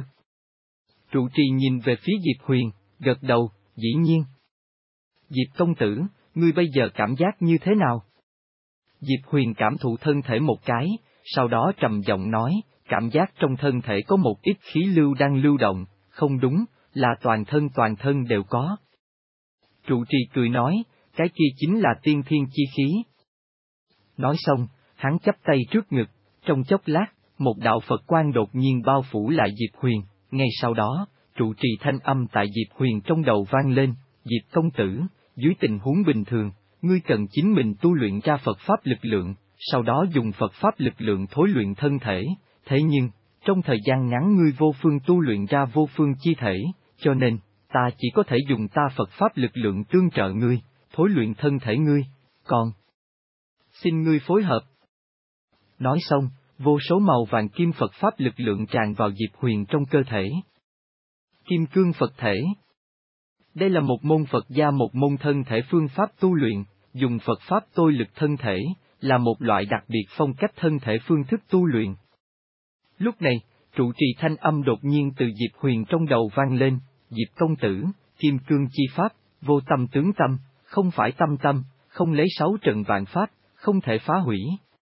Trụ trì nhìn về phía Diệp Huyền, gật đầu, dĩ nhiên. Diệp công tử, ngươi bây giờ cảm giác như thế nào? Diệp Huyền cảm thụ thân thể một cái, sau đó trầm giọng nói, cảm giác trong thân thể có một ít khí lưu đang lưu động, không đúng, là toàn thân đều có. Trụ trì cười nói, cái kia chính là tiên thiên chi khí. Nói xong, hắn chắp tay trước ngực, trong chốc lát, một đạo Phật quang đột nhiên bao phủ lại Diệp Huyền, ngay sau đó, trụ trì thanh âm tại Diệp Huyền trong đầu vang lên, Diệp công tử, dưới tình huống bình thường, ngươi cần chính mình tu luyện ra Phật Pháp lực lượng, sau đó dùng Phật Pháp lực lượng thối luyện thân thể, thế nhưng, trong thời gian ngắn ngươi vô phương tu luyện ra vô phương chi thể, cho nên, ta chỉ có thể dùng ta Phật Pháp lực lượng tương trợ ngươi, thối luyện thân thể ngươi, còn xin ngươi phối hợp. Nói xong, vô số màu vàng kim Phật Pháp lực lượng tràn vào Diệp Huyền trong cơ thể. Kim cương Phật thể. Đây là một môn Phật gia, một môn thân thể phương pháp tu luyện, dùng Phật Pháp tôi lực thân thể, là một loại đặc biệt phong cách thân thể phương thức tu luyện. Lúc này, trụ trì thanh âm đột nhiên từ Diệp Huyền trong đầu vang lên, Diệp công tử, kim cương chi pháp, vô tâm tướng tâm, không phải tâm tâm, không lấy sáu trận vạn pháp, không thể phá hủy.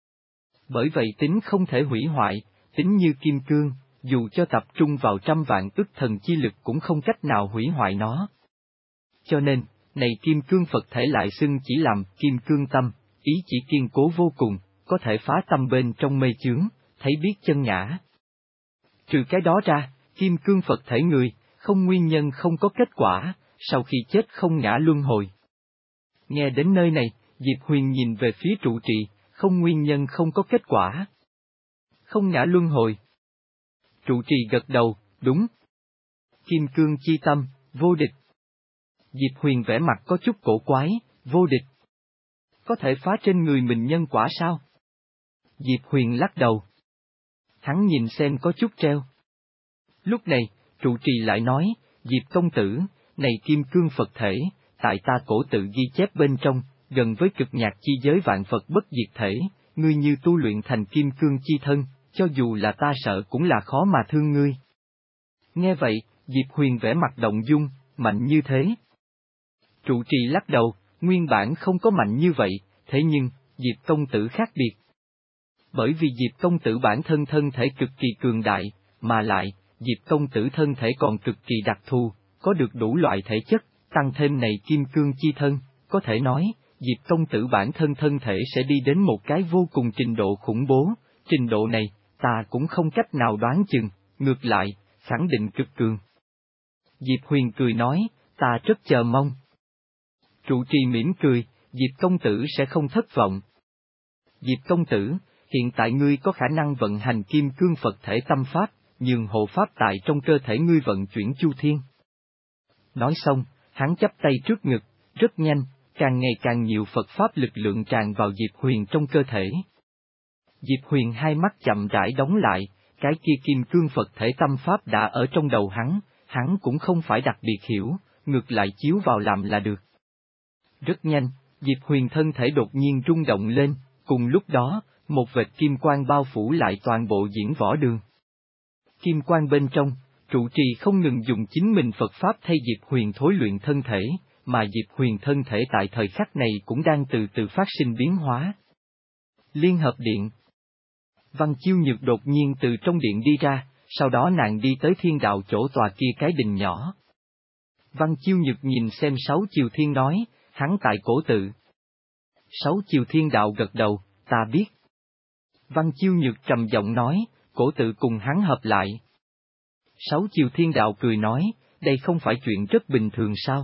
Bởi vậy tính không thể hủy hoại, tính như kim cương, dù cho tập trung vào trăm vạn ức thần chi lực cũng không cách nào hủy hoại nó. Cho nên, này kim cương Phật thể lại xưng chỉ làm kim cương tâm, ý chỉ kiên cố vô cùng, có thể phá tâm bên trong mê chướng, thấy biết chân ngã. Trừ cái đó ra, kim cương Phật thể người, không nguyên nhân không có kết quả, sau khi chết không ngã luân hồi. Nghe đến nơi này, Diệp Huyền nhìn về phía trụ trì, không nguyên nhân không có kết quả. Không ngã luân hồi. Trụ trì gật đầu, đúng. Kim cương chi tâm, vô địch. Diệp Huyền vẻ mặt có chút cổ quái, vô địch. Có thể phá trên người mình nhân quả sao? Diệp Huyền lắc đầu. Hắn nhìn xem có chút treo. Lúc này, trụ trì lại nói, Diệp công tử, này kim cương Phật thể, tại ta cổ tự ghi chép bên trong, gần với cực nhạc chi giới vạn Phật bất diệt thể, ngươi như tu luyện thành kim cương chi thân, cho dù là ta sợ cũng là khó mà thương ngươi. Nghe vậy, Diệp Huyền vẻ mặt động dung, mạnh như thế. Trụ trì lắc đầu, nguyên bản không có mạnh như vậy, thế nhưng, Diệp công tử khác biệt. Bởi vì Diệp công tử bản thân thân thể cực kỳ cường đại, mà lại, Diệp công tử thân thể còn cực kỳ đặc thù, có được đủ loại thể chất, tăng thêm này kim cương chi thân, có thể nói, Diệp công tử bản thân thân thể sẽ đi đến một cái vô cùng trình độ khủng bố, trình độ này, ta cũng không cách nào đoán chừng, ngược lại, khẳng định cực cường. Diệp Huyền cười nói, ta rất chờ mong. Trụ trì mỉm cười, Diệp công tử sẽ không thất vọng. Diệp công tử, hiện tại ngươi có khả năng vận hành kim cương Phật thể tâm pháp, nhường hộ pháp tại trong cơ thể ngươi vận chuyển chu thiên. Nói xong, hắn chắp tay trước ngực, rất nhanh, càng ngày càng nhiều Phật pháp lực lượng tràn vào Diệp Huyền trong cơ thể. Diệp Huyền hai mắt chậm rãi đóng lại, cái kia kim cương Phật thể tâm pháp đã ở trong đầu hắn cũng không phải đặc biệt hiểu, ngược lại chiếu vào làm là được. Rất nhanh, Diệp Huyền thân thể đột nhiên rung động lên, cùng lúc đó, một vệt kim quang bao phủ lại toàn bộ diễn võ đường. Kim quang bên trong, trụ trì không ngừng dùng chính mình Phật Pháp thay Diệp Huyền thối luyện thân thể, mà Diệp Huyền thân thể tại thời khắc này cũng đang từ từ phát sinh biến hóa. Liên hợp điện. Văn Chiêu Nhược đột nhiên từ trong điện đi ra, sau đó nàng đi tới thiên đạo chỗ tòa kia cái đình nhỏ. Văn Chiêu Nhược nhìn xem Sáu Chiều Thiên nói, hắn tại cổ tự. Sáu Chiều Thiên đạo gật đầu, ta biết. Văn Chiêu Nhược trầm giọng nói, cổ tự cùng hắn hợp lại. Sáu Chiều Thiên đạo cười nói, đây không phải chuyện rất bình thường sao?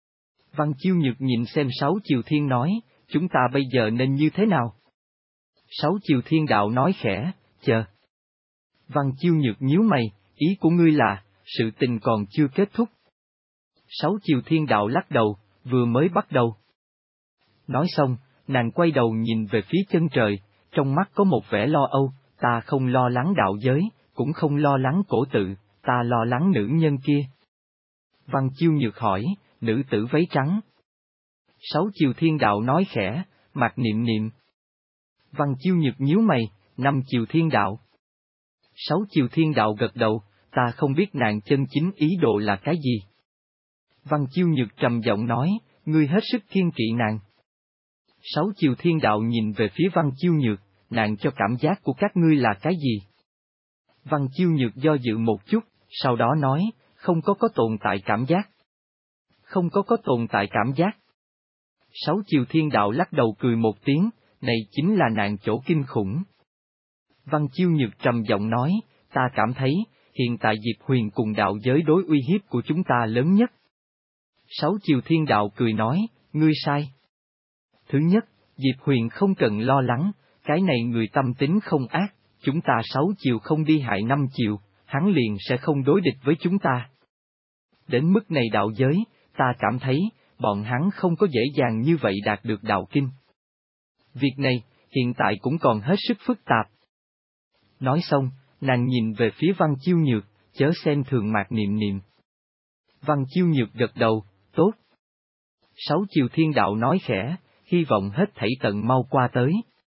Văn Chiêu Nhược nhìn xem Sáu Chiều Thiên nói, chúng ta bây giờ nên như thế nào? Sáu Chiều Thiên Đạo nói khẽ, chờ. Văn Chiêu Nhược nhíu mày, ý của ngươi là, sự tình còn chưa kết thúc. Sáu Chiều Thiên Đạo lắc đầu, vừa mới bắt đầu. Nói xong, nàng quay đầu nhìn về phía chân trời, trong mắt có một vẻ lo âu, ta không lo lắng đạo giới, cũng không lo lắng cổ tự, ta lo lắng nữ nhân kia. Văn Chiêu Nhược hỏi, nữ tử váy trắng. Sáu Chiều Thiên Đạo nói khẽ, Mạc Niệm Niệm. Văn Chiêu Nhược nhíu mày, Năm Chiều Thiên Đạo. Sáu Chiều Thiên Đạo gật đầu, ta không biết nàng chân chính ý đồ là cái gì. Văn Chiêu Nhược trầm giọng nói, ngươi hết sức kiên kỵ nàng. Sáu Chiều Thiên Đạo nhìn về phía Văn Chiêu Nhược, nàng cho cảm giác của các ngươi là cái gì? Văn Chiêu Nhược do dự một chút, sau đó nói, không có tồn tại cảm giác. Không có tồn tại cảm giác. Sáu Chiều Thiên Đạo lắc đầu cười một tiếng, này chính là nạn chỗ kinh khủng. Văn Chiêu Nhược trầm giọng nói, ta cảm thấy, hiện tại Diệp Huyền cùng đạo giới đối uy hiếp của chúng ta lớn nhất. Sáu Chiều Thiên Đạo cười nói, ngươi sai. Thứ nhất, Diệp Huyền không cần lo lắng, cái này người tâm tính không ác, chúng ta sáu chiều không đi hại năm chiều, hắn liền sẽ không đối địch với chúng ta. Đến mức này đạo giới, ta cảm thấy, bọn hắn không có dễ dàng như vậy đạt được đạo kinh. Việc này, hiện tại cũng còn hết sức phức tạp. Nói xong, nàng nhìn về phía Văn Chiêu Nhược, chớ xem thường Mạc Niệm Niệm. Văn Chiêu Nhược gật đầu, tốt. Sáu Chiều Thiên Đạo nói khẽ, hy vọng hết thảy tận mau qua tới.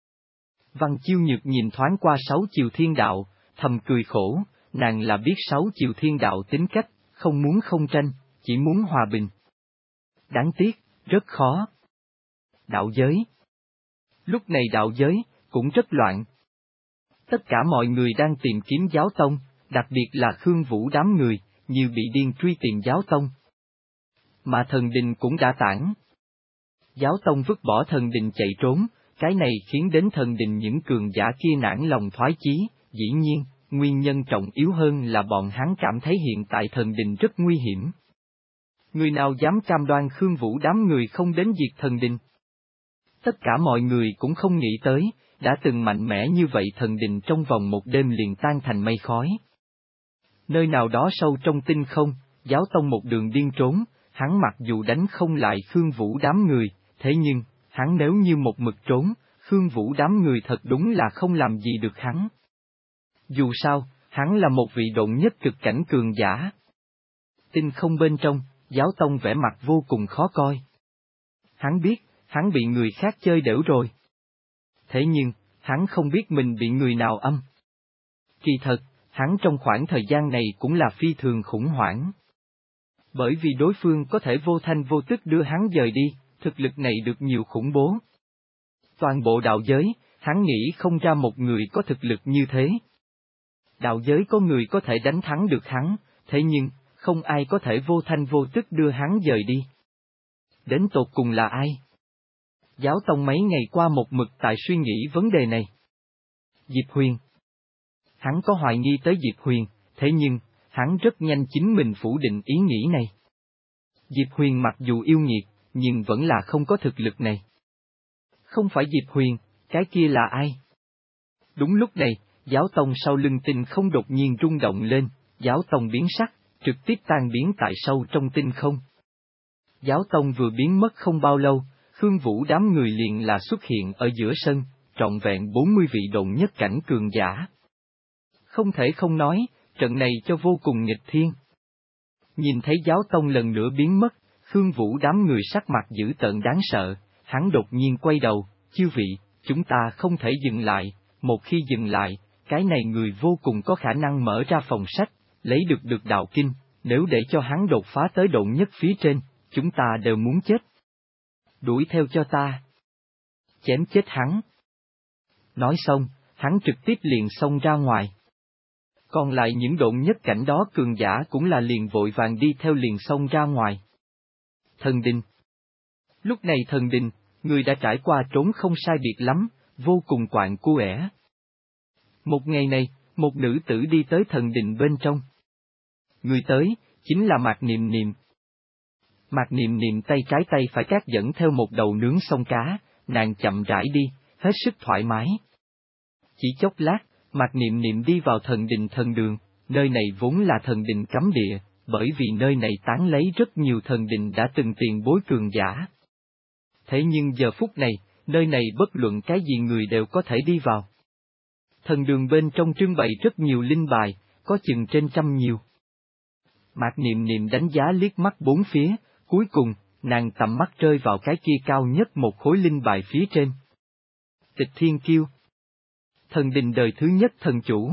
Văn Chiêu Nhược nhìn thoáng qua Sáu Chiều Thiên Đạo, thầm cười khổ, nàng là biết Sáu Chiều Thiên Đạo tính cách, không muốn không tranh, chỉ muốn hòa bình. Đáng tiếc, rất khó. Đạo giới. Lúc này đạo giới, cũng rất loạn. Tất cả mọi người đang tìm kiếm giáo tông, đặc biệt là Khương Vũ đám người, như bị điên truy tìm giáo tông. Mà thần đình cũng đã tản. Giáo tông vứt bỏ thần đình chạy trốn, cái này khiến đến thần đình những cường giả kia nản lòng thoái chí, dĩ nhiên, nguyên nhân trọng yếu hơn là bọn hắn cảm thấy hiện tại thần đình rất nguy hiểm. Người nào dám cam đoan Khương Vũ đám người không đến diệt thần đình? Tất cả mọi người cũng không nghĩ tới, đã từng mạnh mẽ như vậy thần đình trong vòng một đêm liền tan thành mây khói. Nơi nào đó sâu trong tinh không, giáo tông một đường điên trốn, hắn mặc dù đánh không lại Khương Vũ đám người, thế nhưng, hắn nếu như một mực trốn, Khương Vũ đám người thật đúng là không làm gì được hắn. Dù sao, hắn là một vị độn nhất cực cảnh cường giả. Tinh không bên trong, giáo tông vẻ mặt vô cùng khó coi. Hắn biết, hắn bị người khác chơi đểu rồi. Thế nhưng, hắn không biết mình bị người nào âm. Kỳ thật, hắn trong khoảng thời gian này cũng là phi thường khủng hoảng. Bởi vì đối phương có thể vô thanh vô tức đưa hắn dời đi, thực lực này được nhiều khủng bố. Toàn bộ đạo giới, hắn nghĩ không ra một người có thực lực như thế. Đạo giới có người có thể đánh thắng được hắn, thế nhưng, không ai có thể vô thanh vô tức đưa hắn dời đi. Đến tột cùng là ai? Giáo tông mấy ngày qua một mực tại suy nghĩ vấn đề này. Diệp Huyền. Hắn có hoài nghi tới Diệp Huyền, thế nhưng, hắn rất nhanh chính mình phủ định ý nghĩ này. Diệp Huyền mặc dù yêu nghiệt, nhưng vẫn là không có thực lực này. Không phải Diệp Huyền, cái kia là ai? Đúng lúc này, giáo tông sau lưng tinh không đột nhiên rung động lên, giáo tông biến sắc, trực tiếp tan biến tại sâu trong tinh không. Giáo tông vừa biến mất không bao lâu, Khương Vũ đám người liền là xuất hiện ở giữa sân, trọn vẹn 40 vị độn nhất cảnh cường giả. Không thể không nói, trận này cho vô cùng nghịch thiên. Nhìn thấy giáo tông lần nữa biến mất, Khương Vũ đám người sắc mặt dữ tợn đáng sợ, hắn đột nhiên quay đầu, chư vị, chúng ta không thể dừng lại, một khi dừng lại, cái này người vô cùng có khả năng mở ra phòng sách, lấy được đạo kinh, nếu để cho hắn đột phá tới độn nhất phía trên, chúng ta đều muốn chết. Đuổi theo cho ta. Chém chết hắn. Nói xong, hắn trực tiếp liền xông ra ngoài. Còn lại những độn nhất cảnh đó cường giả cũng là liền vội vàng đi theo liền xông ra ngoài. Thần đình. Lúc này thần đình, người đã trải qua trốn không sai biệt lắm, vô cùng quạng cuể. Một ngày này, một nữ tử đi tới thần đình bên trong. Người tới, chính là Mạc Niệm Niệm. Mạc Niệm Niệm tay trái tay phải cát dẫn theo một đầu nướng sông cá, nàng chậm rãi đi, hết sức thoải mái. Chỉ chốc lát, Mạc Niệm Niệm đi vào thần đình thần đường, nơi này vốn là thần đình cấm địa, bởi vì nơi này tán lấy rất nhiều thần đình đã từng tiền bối cường giả. Thế nhưng giờ phút này, nơi này bất luận cái gì người đều có thể đi vào. Thần đường bên trong trưng bày rất nhiều linh bài, có chừng trên trăm nhiều. Mạc Niệm Niệm đánh giá liếc mắt bốn phía, cuối cùng, nàng tầm mắt rơi vào cái kia cao nhất một khối linh bài phía trên. Tịch Thiên Kiêu. Thần đình đời thứ nhất thần chủ.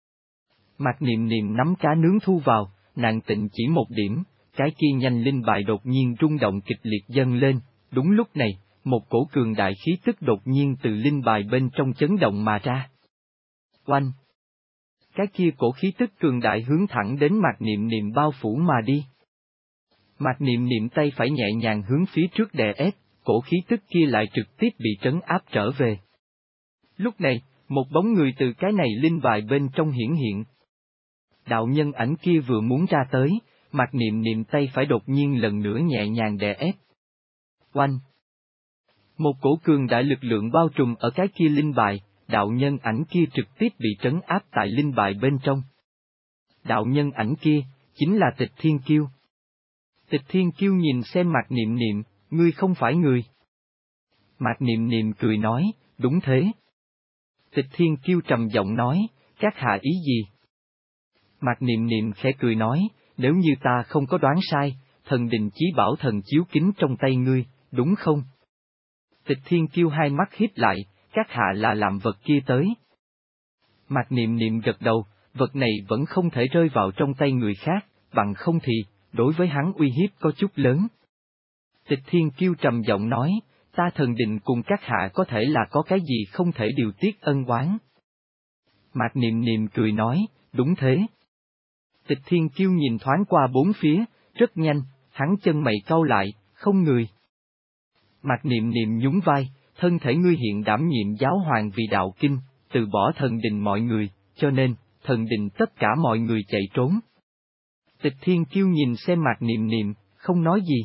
Mạc Niệm Niệm nắm cá nướng thu vào, nàng tịnh chỉ một điểm, cái kia nhanh linh bài đột nhiên rung động kịch liệt dâng lên, đúng lúc này, một cổ cường đại khí tức đột nhiên từ linh bài bên trong chấn động mà ra. Oanh! Cái kia cổ khí tức cường đại hướng thẳng đến Mạc Niệm Niệm bao phủ mà đi. Mạc Niệm Niệm tay phải nhẹ nhàng hướng phía trước đè ép, cổ khí tức kia lại trực tiếp bị trấn áp trở về. Lúc này, một bóng người từ cái này linh bài bên trong hiển hiện. Đạo nhân ảnh kia vừa muốn ra tới, Mạc Niệm Niệm tay phải đột nhiên lần nữa nhẹ nhàng đè ép. Oanh! Một cổ cường đại lực lượng bao trùm ở cái kia linh bài, đạo nhân ảnh kia trực tiếp bị trấn áp tại linh bài bên trong. Đạo nhân ảnh kia, chính là Tịch Thiên Kiêu. Tịch Thiên Kiêu nhìn xem Mạc Niệm Niệm, ngươi không phải người. Mạc Niệm Niệm cười nói, đúng thế. Tịch Thiên Kiêu trầm giọng nói, các hạ ý gì? Mạc Niệm Niệm khẽ cười nói, nếu như ta không có đoán sai, thần đình chí bảo thần chiếu kính trong tay ngươi, đúng không? Tịch Thiên Kiêu hai mắt híp lại, các hạ là làm vật kia tới. Mạc Niệm Niệm gật đầu, vật này vẫn không thể rơi vào trong tay người khác, bằng không thì, đối với hắn uy hiếp có chút lớn. Tịch Thiên Kiêu trầm giọng nói, ta thần định cùng các hạ có thể là có cái gì không thể điều tiết ân oán. Mạc Niệm Niệm cười nói, đúng thế. Tịch Thiên Kiêu nhìn thoáng qua bốn phía, rất nhanh, hắn chân mày cau lại, không người. Mạc Niệm Niệm nhún vai, thân thể ngươi hiện đảm nhiệm giáo hoàng vì đạo kinh, từ bỏ thần đình mọi người, cho nên, thần đình tất cả mọi người chạy trốn. Tịch Thiên Kiêu nhìn xem Mạc Niệm Niệm, không nói gì.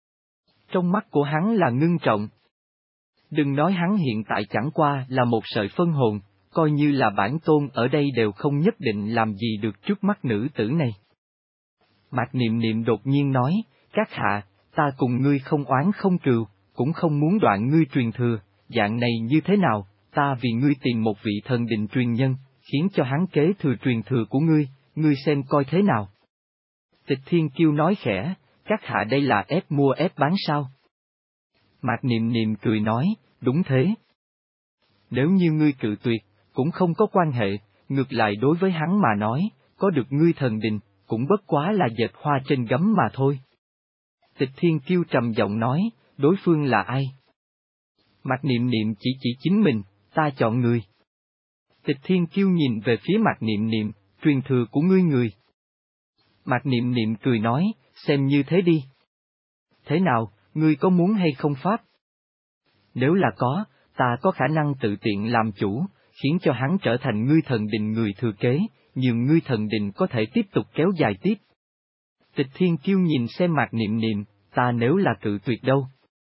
Trong mắt của hắn là ngưng trọng. Đừng nói hắn hiện tại chẳng qua là một sợi phân hồn, coi như là bản tôn ở đây đều không nhất định làm gì được trước mắt nữ tử này. Mạc Niệm Niệm đột nhiên nói, các hạ, ta cùng ngươi không oán không cừu, cũng không muốn đoạn ngươi truyền thừa, dạng này như thế nào, ta vì ngươi tìm một vị thần định truyền nhân, khiến cho hắn kế thừa truyền thừa của ngươi xem coi thế nào. Tịch Thiên Kiêu nói khẽ, các hạ đây là ép mua ép bán sao? Mạc Niệm Niệm cười nói, đúng thế. Nếu như ngươi cự tuyệt, cũng không có quan hệ, ngược lại đối với hắn mà nói, có được ngươi thần đình, cũng bất quá là dệt hoa trên gấm mà thôi. Tịch Thiên Kiêu trầm giọng nói, đối phương là ai? Mạc Niệm Niệm chỉ chính mình, ta chọn người. Tịch Thiên Kiêu nhìn về phía Mạc Niệm Niệm, truyền thừa của ngươi người. Mạc Niệm Niệm cười nói, xem như thế đi. Thế nào, ngươi có muốn hay không pháp? Nếu là có, ta có khả năng tự tiện làm chủ, khiến cho hắn trở thành ngươi thần đình người thừa kế, nhường ngươi thần đình có thể tiếp tục kéo dài tiếp. Tịch Thiên Kiêu nhìn xem Mạc Niệm Niệm, ta nếu là cự tuyệt đâu?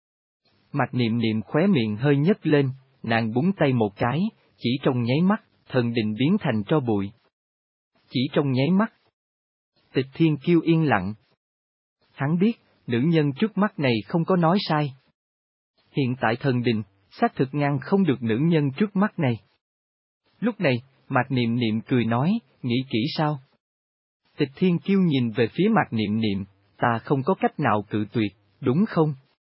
Mạc Niệm Niệm khóe miệng hơi nhấc lên, nàng búng tay một cái, chỉ trong nháy mắt, thần đình biến thành tro bụi. Chỉ trong nháy mắt. Tịch Thiên Kiêu yên lặng. Hắn biết, nữ nhân trước mắt này không có nói sai. Hiện tại thần đình, xác thực ngăn không được nữ nhân trước mắt này. Lúc này, Mạc Niệm Niệm cười nói, nghĩ kỹ sao? Tịch Thiên Kiêu nhìn về phía Mạc Niệm Niệm, ta không có cách nào cự tuyệt, đúng không?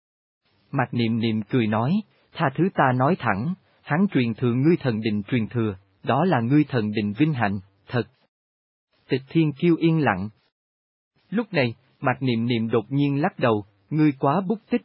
Mạc Niệm Niệm cười nói, tha thứ ta nói thẳng, hắn truyền thừa ngươi thần đình truyền thừa, đó là ngươi thần đình vinh hạnh, thật. Tịch Thiên Kiêu yên lặng. Lúc này, Mạc Niệm Niệm đột nhiên lắc đầu, ngươi quá bút tích.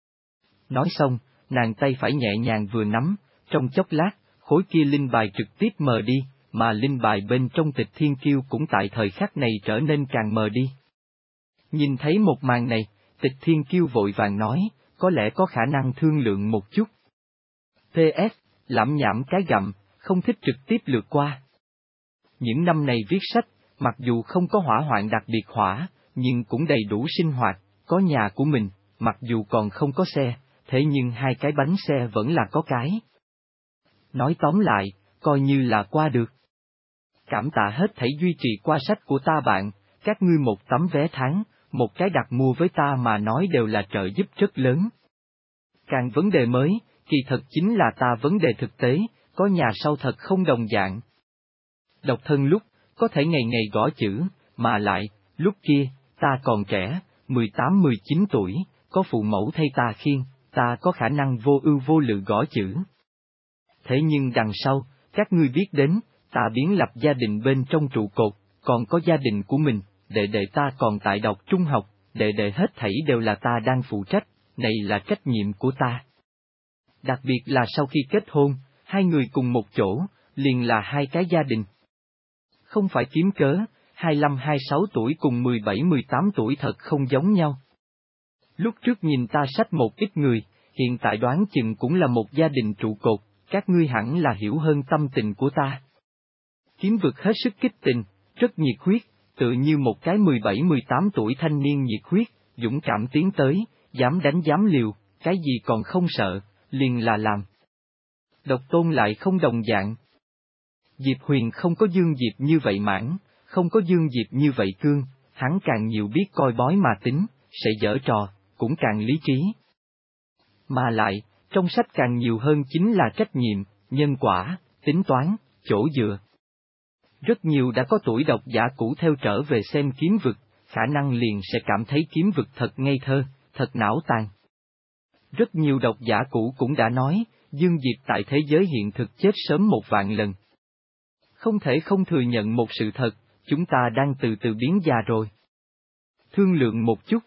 Nói xong, nàng tay phải nhẹ nhàng vừa nắm, trong chốc lát, khối kia linh bài trực tiếp mờ đi, mà linh bài bên trong Tịch Thiên Kiêu cũng tại thời khắc này trở nên càng mờ đi. Nhìn thấy một màn này, Tịch Thiên Kiêu vội vàng nói, có lẽ có khả năng thương lượng một chút. PS, lẩm nhẩm cái gặm, không thích trực tiếp lướt qua. Những năm này viết sách, mặc dù không có hỏa hoạn đặc biệt hỏa, nhưng cũng đầy đủ sinh hoạt, có nhà của mình, mặc dù còn không có xe, thế nhưng hai cái bánh xe vẫn là có cái. Nói tóm lại, coi như là qua được. Cảm tạ hết thảy duy trì qua sách của ta bạn, các ngươi một tấm vé tháng, một cái đặt mua với ta mà nói đều là trợ giúp rất lớn. Càng vấn đề mới, kỳ thật chính là ta vấn đề thực tế, có nhà sau thật không đồng dạng. Độc thân lúc, có thể ngày ngày gõ chữ, mà lại, lúc kia, ta còn trẻ, 18-19 tuổi, có phụ mẫu thay ta khiêng, ta có khả năng vô ưu vô lự gõ chữ. Thế nhưng đằng sau, các ngươi biết đến, ta biến lập gia đình bên trong trụ cột, còn có gia đình của mình, đệ đệ ta còn tại đọc trung học, đệ đệ hết thảy đều là ta đang phụ trách, này là trách nhiệm của ta. Đặc biệt là sau khi kết hôn, hai người cùng một chỗ, liền là hai cái gia đình. Không phải kiếm cớ, 25-26 tuổi cùng 17-18 tuổi thật không giống nhau. Lúc trước nhìn ta sách một ít người, hiện tại đoán chừng cũng là một gia đình trụ cột, các ngươi hẳn là hiểu hơn tâm tình của ta. Kiếm vực hết sức kích tình, rất nhiệt huyết, tự như một cái 17-18 tuổi thanh niên nhiệt huyết, dũng cảm tiến tới, dám đánh dám liều, cái gì còn không sợ, liền là làm. Độc Tôn lại không đồng dạng. Diệp Huyền không có Dương Diệp như vậy mãn, không có Dương Diệp như vậy cương, hắn càng nhiều biết coi bói mà tính, sẽ giở trò, cũng càng lý trí. Mà lại, trong sách càng nhiều hơn chính là trách nhiệm, nhân quả, tính toán, chỗ dựa. Rất nhiều đã có tuổi độc giả cũ theo trở về xem kiếm vực, khả năng liền sẽ cảm thấy kiếm vực thật ngây thơ, thật não tàn. Rất nhiều độc giả cũ cũng đã nói, Dương Diệp tại thế giới hiện thực chết sớm 1.000 lần. Không thể không thừa nhận một sự thật, chúng ta đang từ từ biến già rồi. Thương lượng một chút.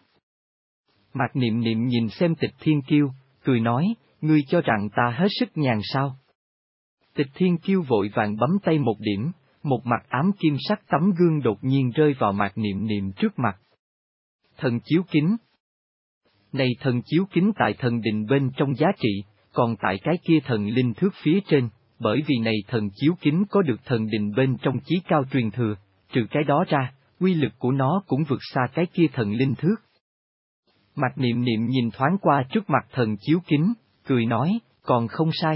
Mạc Niệm Niệm nhìn xem Tịch Thiên Kiêu, cười nói, ngươi cho rằng ta hết sức nhàn sao. Tịch Thiên Kiêu vội vàng bấm tay một điểm, một mặt ám kim sắc tấm gương đột nhiên rơi vào Mạc Niệm Niệm trước mặt. Thần chiếu kính. Này thần chiếu kính tại thần đình bên trong giá trị, còn tại cái kia thần linh thước phía trên, bởi vì này thần chiếu kính có được thần đình bên trong chí cao truyền thừa, trừ cái đó ra, uy lực của nó cũng vượt xa cái kia thần linh thước. Mạc Niệm Niệm nhìn thoáng qua trước mặt thần chiếu kính, cười nói, còn không sai.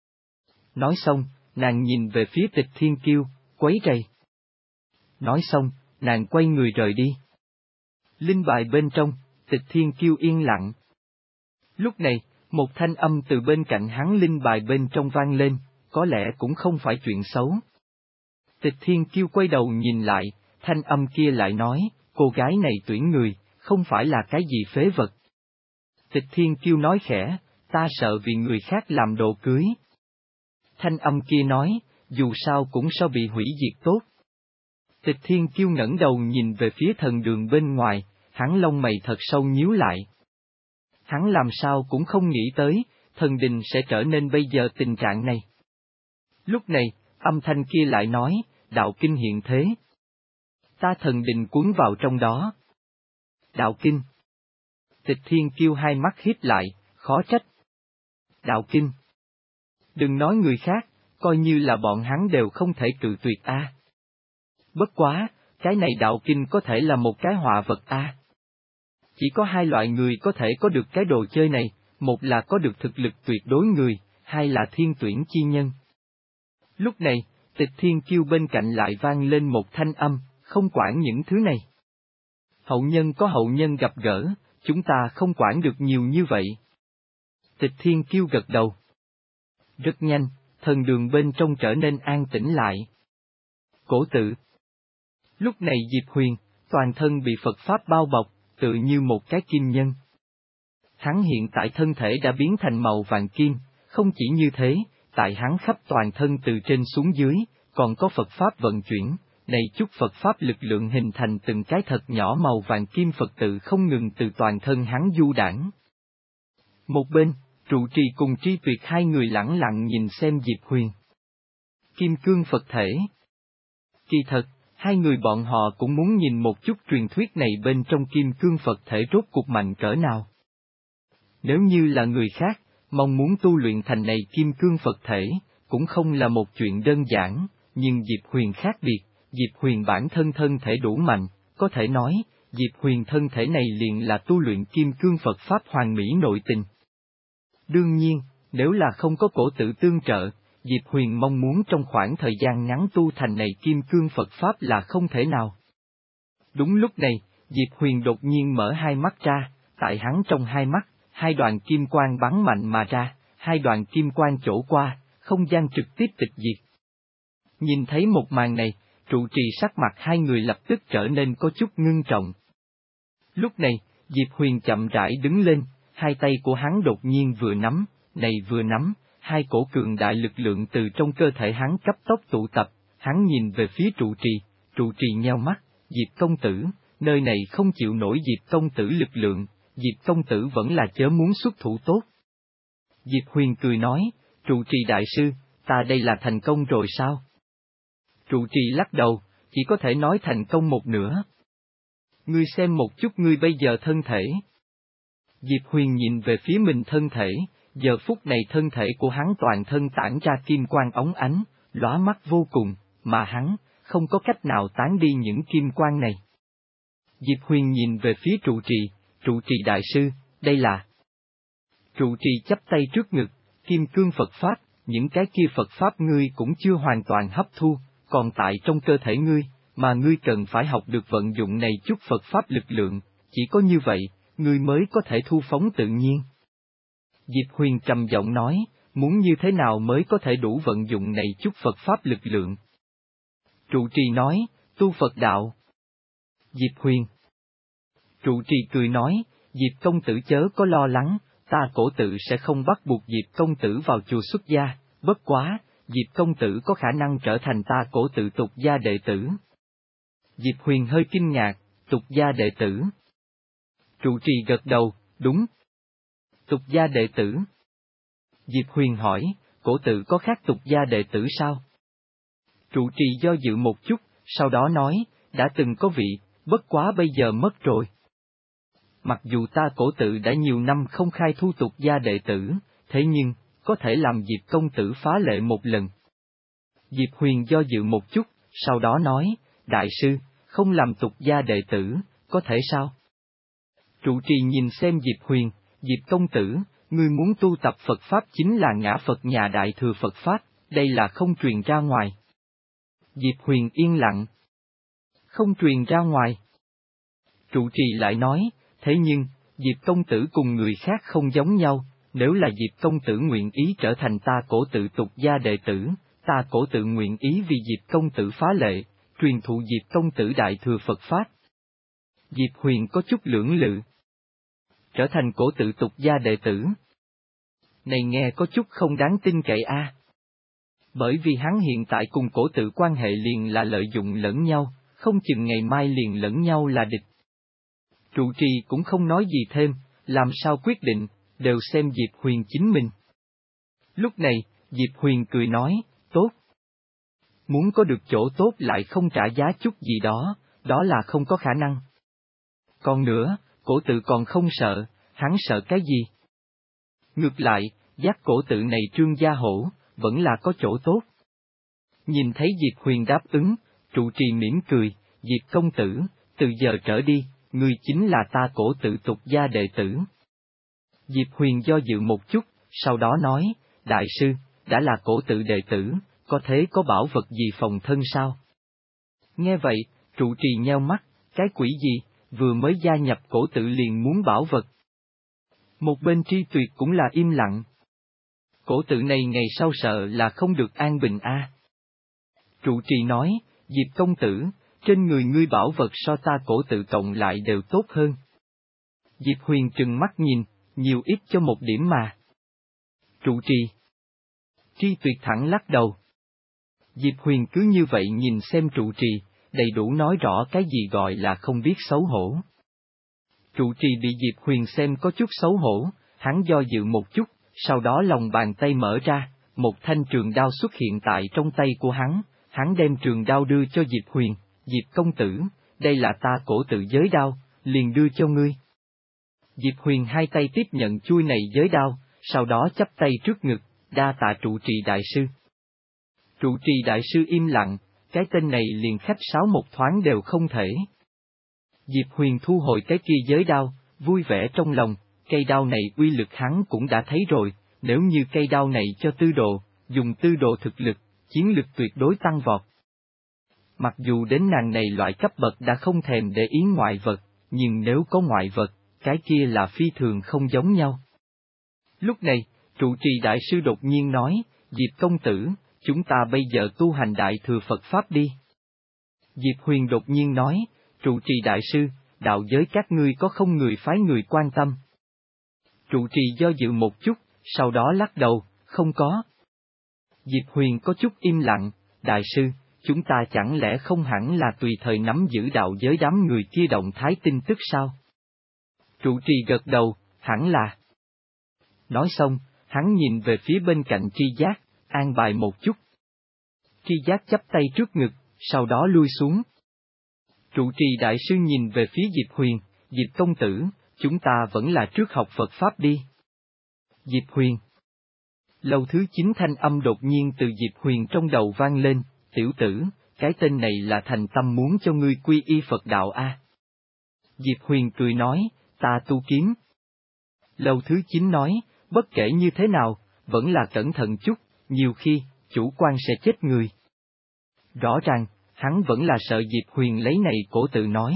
Nói xong, nàng nhìn về phía Tịch Thiên Kiêu, quấy rầy. Nói xong, nàng quay người rời đi. Linh bài bên trong, Tịch Thiên Kiêu yên lặng. Lúc này, một thanh âm từ bên cạnh hắn linh bài bên trong vang lên, có lẽ cũng không phải chuyện xấu. Tịch Thiên Kiêu quay đầu nhìn lại, thanh âm kia lại nói, cô gái này tuyển người, không phải là cái gì phế vật. Tịch Thiên Kiêu nói khẽ, ta sợ vì người khác làm đồ cưới. Thanh âm kia nói, dù sao cũng sao bị hủy diệt tốt. Tịch Thiên Kiêu ngẩng đầu nhìn về phía thần đường bên ngoài, hắn lông mày thật sâu nhíu lại. Hắn làm sao cũng không nghĩ tới, thần đình sẽ trở nên bây giờ tình trạng này. Lúc này, âm thanh kia lại nói, đạo kinh hiện thế. Ta thần đình cuốn vào trong đó. Đạo kinh. Tịch Thiên Kiêu hai mắt híp lại, khó trách. Đạo kinh. Đừng nói người khác, coi như là bọn hắn đều không thể cự tuyệt a. Bất quá, cái này đạo kinh có thể là một cái họa vật a. Chỉ có hai loại người có thể có được cái đồ chơi này, một là có được thực lực tuyệt đối người, hai là thiên tuyển chi nhân. Lúc này, Tịch Thiên Kiêu bên cạnh lại vang lên một thanh âm, không quản những thứ này. Hậu nhân có hậu nhân gặp gỡ, chúng ta không quản được nhiều như vậy. Tịch Thiên Kiêu gật đầu. Rất nhanh, thần đường bên trong trở nên an tĩnh lại. Cổ tự. Lúc này Diệp Huyền, toàn thân bị Phật Pháp bao bọc, tự như một cái kim nhân. Hắn hiện tại thân thể đã biến thành màu vàng kim, không chỉ như thế, tại hắn khắp toàn thân từ trên xuống dưới, còn có Phật Pháp vận chuyển, này chút Phật Pháp lực lượng hình thành từng cái thật nhỏ màu vàng kim Phật tự không ngừng từ toàn thân hắn du đãng. Một bên, trụ trì cùng Tri Tuyệt hai người lẳng lặng nhìn xem Diệp Huyền. Kim cương Phật thể. Kỳ thật, hai người bọn họ cũng muốn nhìn một chút truyền thuyết này bên trong kim cương Phật thể rốt cuộc mạnh cỡ nào. Nếu như là người khác, mong muốn tu luyện thành này kim cương Phật thể, cũng không là một chuyện đơn giản, nhưng Diệp Huyền khác biệt, Diệp Huyền bản thân thân thể đủ mạnh, có thể nói, Diệp Huyền thân thể này liền là tu luyện kim cương Phật Pháp hoàn mỹ nội tình. Đương nhiên, nếu là không có cổ tự tương trợ, Diệp Huyền mong muốn trong khoảng thời gian ngắn tu thành này kim cương Phật Pháp là không thể nào. Đúng lúc này, Diệp Huyền đột nhiên mở hai mắt ra, tại hắn trong hai mắt, hai đoàn kim quang bắn mạnh mà ra, hai đoàn kim quang trổ qua, không gian trực tiếp tịch diệt. Nhìn thấy một màn này, trụ trì sắc mặt hai người lập tức trở nên có chút ngưng trọng. Lúc này, Diệp Huyền chậm rãi đứng lên, hai tay của hắn đột nhiên vừa nắm, vừa nắm, hai cổ cường đại lực lượng từ trong cơ thể hắn cấp tốc tụ tập, hắn nhìn về phía trụ trì nheo mắt, Diệp công tử, nơi này không chịu nổi Diệp công tử lực lượng, Diệp công tử vẫn là chớ muốn xuất thủ tốt. Diệp Huyền cười nói, trụ trì đại sư, ta đây là thành công rồi sao? Trụ trì lắc đầu, chỉ có thể nói thành công một nửa. Ngươi xem một chút ngươi bây giờ thân thể. Diệp Huyền nhìn về phía mình thân thể, giờ phút này thân thể của hắn toàn thân tản ra kim quang óng ánh, lóa mắt vô cùng, mà hắn, không có cách nào tán đi những kim quang này. Diệp Huyền nhìn về phía trụ trì đại sư, đây là... Trụ trì chắp tay trước ngực, kim cương Phật Pháp, những cái kia Phật Pháp ngươi cũng chưa hoàn toàn hấp thu, còn tại trong cơ thể ngươi, mà ngươi cần phải học được vận dụng này chút Phật Pháp lực lượng, chỉ có như vậy, ngươi mới có thể thu phóng tự nhiên. Diệp Huyền trầm giọng nói, muốn như thế nào mới có thể đủ vận dụng này chút Phật Pháp lực lượng? Trụ trì nói, tu Phật đạo. Diệp Huyền. Trụ trì cười nói, Diệp công tử chớ có lo lắng, ta cổ tự sẽ không bắt buộc Diệp công tử vào chùa xuất gia, bất quá, Diệp công tử có khả năng trở thành ta cổ tự tục gia đệ tử. Diệp Huyền hơi kinh ngạc, tục gia đệ tử. Trụ trì gật đầu, đúng. Tục gia đệ tử. Diệp Huyền hỏi, cổ tự có khác tục gia đệ tử sao? Trụ trì do dự một chút, sau đó nói, đã từng có vị, bất quá bây giờ mất rồi. Mặc dù ta cổ tự đã nhiều năm không khai thu tục gia đệ tử, thế nhưng, có thể làm Diệp công tử phá lệ một lần. Diệp Huyền do dự một chút, sau đó nói, đại sư, không làm tục gia đệ tử, có thể sao? Trụ trì nhìn xem Diệp Huyền, Diệp công tử, ngươi muốn tu tập Phật Pháp chính là ngã Phật nhà Đại Thừa Phật Pháp, đây là không truyền ra ngoài. Diệp Huyền yên lặng. Không truyền ra ngoài. Trụ trì lại nói, thế nhưng, Diệp công tử cùng người khác không giống nhau, nếu là Diệp công tử nguyện ý trở thành ta cổ tự tục gia đệ tử, ta cổ tự nguyện ý vì Diệp công tử phá lệ, truyền thụ Diệp công tử Đại Thừa Phật Pháp. Diệp Huyền có chút lưỡng lự. Trở thành cổ tự tục gia đệ tử. Này nghe có chút không đáng tin cậy a. Bởi vì hắn hiện tại cùng cổ tự quan hệ liền là lợi dụng lẫn nhau, không chừng ngày mai liền lẫn nhau là địch. Trụ trì cũng không nói gì thêm, làm sao quyết định, đều xem Diệp Huyền chính mình. Lúc này, Diệp Huyền cười nói, tốt. Muốn có được chỗ tốt lại không trả giá chút gì đó, đó là không có khả năng. Còn nữa, cổ tự còn không sợ, hắn sợ cái gì? Ngược lại, giác cổ tự này trương gia hổ, vẫn là có chỗ tốt. Nhìn thấy Diệp Huyền đáp ứng, trụ trì mỉm cười, Diệp công tử, từ giờ trở đi, ngươi chính là ta cổ tự tục gia đệ tử. Diệp Huyền do dự một chút, sau đó nói, đại sư, đã là cổ tự đệ tử, có thế có bảo vật gì phòng thân sao? Nghe vậy, trụ trì nheo mắt, cái quỷ gì, vừa mới gia nhập cổ tự liền muốn bảo vật. Một bên Tri Tuyệt cũng là im lặng. Cổ tự này ngày sau sợ là không được an bình a. Trụ trì nói, Diệp công tử, trên người ngươi bảo vật so ta cổ tự cộng lại đều tốt hơn. Diệp Huyền trừng mắt nhìn, nhiều ít cho một điểm mà. Trụ trì. Tri Tuyệt thẳng lắc đầu. Diệp Huyền cứ như vậy nhìn xem trụ trì, đầy đủ nói rõ cái gì gọi là không biết xấu hổ. Trụ trì bị Diệp Huyền xem có chút xấu hổ, hắn do dự một chút, sau đó lòng bàn tay mở ra, một thanh trường đao xuất hiện tại trong tay của hắn đem trường đao đưa cho Diệp Huyền, Diệp công tử, đây là ta cổ tự giới đao, liền đưa cho ngươi. Diệp Huyền hai tay tiếp nhận chuôi này giới đao, sau đó chắp tay trước ngực, đa tạ trụ trì đại sư. Trụ trì đại sư im lặng, cái tên này liền khách sáo một thoáng đều không thể. Diệp Huyền thu hồi cái kia giới đao, vui vẻ trong lòng, cây đao này uy lực hắn cũng đã thấy rồi, nếu như cây đao này cho tư đồ, dùng tư đồ thực lực, chiến lực tuyệt đối tăng vọt. Mặc dù đến nàng này loại cấp bậc đã không thèm để ý ngoại vật, nhưng nếu có ngoại vật, cái kia là phi thường không giống nhau. Lúc này, trụ trì đại sư đột nhiên nói, Diệp công tử, chúng ta bây giờ tu hành đại thừa Phật Pháp đi. Diệp Huyền đột nhiên nói, trụ trì đại sư, đạo giới các ngươi có không người phái người quan tâm. Trụ trì do dự một chút, sau đó lắc đầu, không có. Diệp Huyền có chút im lặng, đại sư, chúng ta chẳng lẽ không hẳn là tùy thời nắm giữ đạo giới đám người kia động thái tin tức sao? Trụ trì gật đầu, hẳn là. Nói xong, hắn nhìn về phía bên cạnh Tri Giác, an bài một chút. Tri Giác chắp tay trước ngực, sau đó lui xuống. Trụ trì đại sư nhìn về phía Diệp Huyền, Diệp công tử, chúng ta vẫn là trước học Phật Pháp đi. Diệp Huyền. Lâu thứ 9 thanh âm đột nhiên từ Diệp Huyền trong đầu vang lên, tiểu tử, cái tên này là thành tâm muốn cho ngươi quy y Phật đạo a. Diệp Huyền cười nói, ta tu kiếm. Lâu thứ 9 nói, bất kể như thế nào, vẫn là cẩn thận chút, nhiều khi, chủ quan sẽ chết người. Rõ ràng, hắn vẫn là sợ Diệp Huyền lấy này cổ tự nói.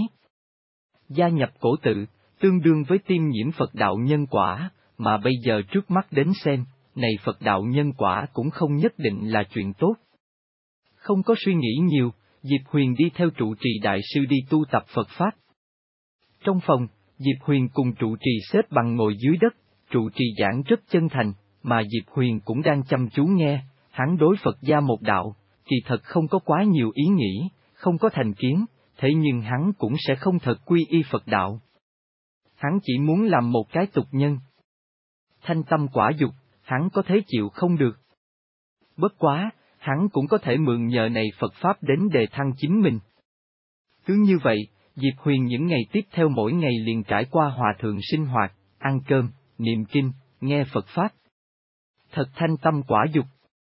Gia nhập cổ tự, tương đương với tiêm nhiễm Phật đạo nhân quả, mà bây giờ trước mắt đến xem, này Phật đạo nhân quả cũng không nhất định là chuyện tốt. Không có suy nghĩ nhiều, Diệp Huyền đi theo trụ trì đại sư đi tu tập Phật Pháp. Trong phòng, Diệp Huyền cùng trụ trì xếp bằng ngồi dưới đất, trụ trì giảng rất chân thành, mà Diệp Huyền cũng đang chăm chú nghe, hắn đối Phật gia một đạo, kỳ thật không có quá nhiều ý nghĩ, không có thành kiến, thế nhưng hắn cũng sẽ không thật quy y Phật đạo. Hắn chỉ muốn làm một cái tục nhân. Thanh tâm quả dục, hắn có thể chịu không được. Bất quá, hắn cũng có thể mượn nhờ này Phật Pháp đến đề thăng chính mình. Cứ như vậy, Diệp Huyền những ngày tiếp theo mỗi ngày liền trải qua hòa thượng sinh hoạt, ăn cơm, niệm kinh, nghe Phật Pháp. Thật thanh tâm quả dục.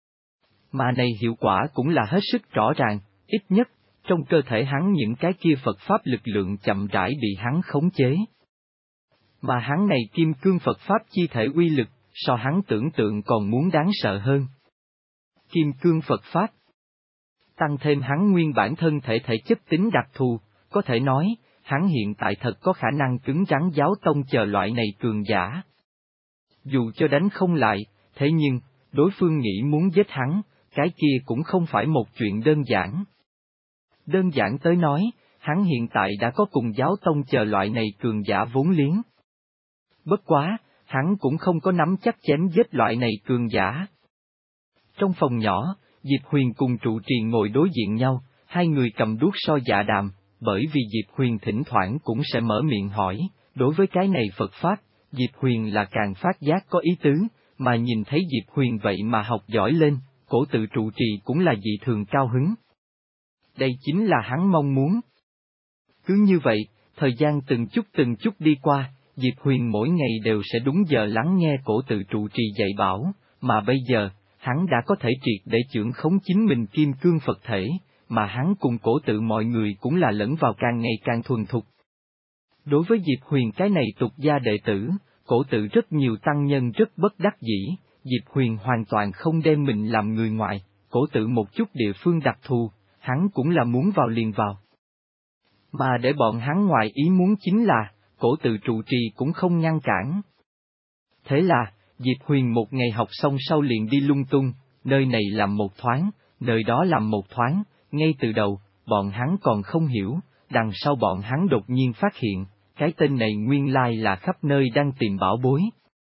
Mà này hiệu quả cũng là hết sức rõ ràng, ít nhất, trong cơ thể hắn những cái kia Phật Pháp lực lượng chậm rãi bị hắn khống chế. Mà hắn này kim cương Phật Pháp chi thể uy lực, so hắn tưởng tượng còn muốn đáng sợ hơn. Kim cương Phật Pháp. Tăng thêm hắn nguyên bản thân thể thể chất tính đặc thù, có thể nói, hắn hiện tại thật có khả năng cứng rắn giáo tông chờ loại này cường giả. Dù cho đánh không lại, thế nhưng, đối phương nghĩ muốn giết hắn, cái kia cũng không phải một chuyện đơn giản. Đơn giản tới nói, hắn hiện tại đã có cùng giáo tông chờ loại này cường giả vốn liếng. Bất quá, hắn cũng không có nắm chắc chém giết loại này cường giả. Trong phòng nhỏ, Diệp Huyền cùng trụ trì ngồi đối diện nhau, hai người cầm đuốc soi dạ đàm, bởi vì Diệp Huyền thỉnh thoảng cũng sẽ mở miệng hỏi, đối với cái này Phật Pháp, Diệp Huyền là càng phát giác có ý tứ, mà nhìn thấy Diệp Huyền vậy mà học giỏi lên, cổ tự trụ trì cũng là dị thường cao hứng. Đây chính là hắn mong muốn. Cứ như vậy, thời gian từng chút đi qua, Diệp Huyền mỗi ngày đều sẽ đúng giờ lắng nghe cổ tự trụ trì dạy bảo, mà bây giờ, hắn đã có thể triệt để chưởng khống chính mình kim cương Phật thể, mà hắn cùng cổ tự mọi người cũng là lẫn vào càng ngày càng thuần thục. Đối với Diệp Huyền cái này tục gia đệ tử, cổ tự rất nhiều tăng nhân rất bất đắc dĩ, Diệp Huyền hoàn toàn không đem mình làm người ngoài, cổ tự một chút địa phương đặc thù, hắn cũng là muốn vào liền vào. Mà để bọn hắn ngoài ý muốn chính là, cổ tự trụ trì cũng không ngăn cản. Thế là, Diệp Huyền một ngày học xong sau liền đi lung tung, nơi này làm một thoáng, nơi đó làm một thoáng, ngay từ đầu, bọn hắn còn không hiểu, đằng sau bọn hắn đột nhiên phát hiện, cái tên này nguyên lai là khắp nơi đang tìm bảo bối.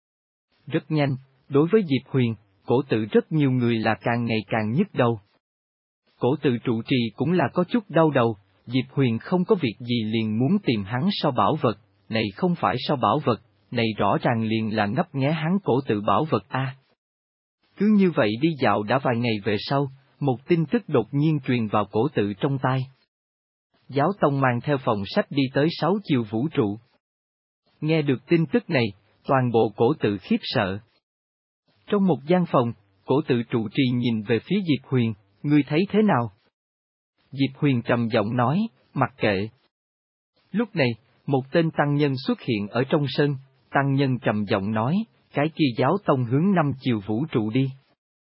Rất nhanh, đối với Diệp Huyền, cổ tự rất nhiều người là càng ngày càng nhức đầu. Cổ tự trụ trì cũng là có chút đau đầu, Diệp Huyền không có việc gì liền muốn tìm hắn sao bảo vật, này không phải sao bảo vật, này rõ ràng liền là ngấp nghé hắn cổ tự bảo vật a. Cứ như vậy đi dạo đã vài ngày về sau, một tin tức đột nhiên truyền vào cổ tự trong tai. Giáo tông mang theo phòng sách đi tới 6 chiều vũ trụ. Nghe được tin tức này, toàn bộ cổ tự khiếp sợ. Trong một gian phòng, cổ tự trụ trì nhìn về phía Diệp Huyền, ngươi thấy thế nào? Diệp Huyền trầm giọng nói, mặc kệ. Lúc này, một tên tăng nhân xuất hiện ở trong sân, tăng nhân trầm giọng nói, cái kia giáo tông hướng 5 chiều vũ trụ đi.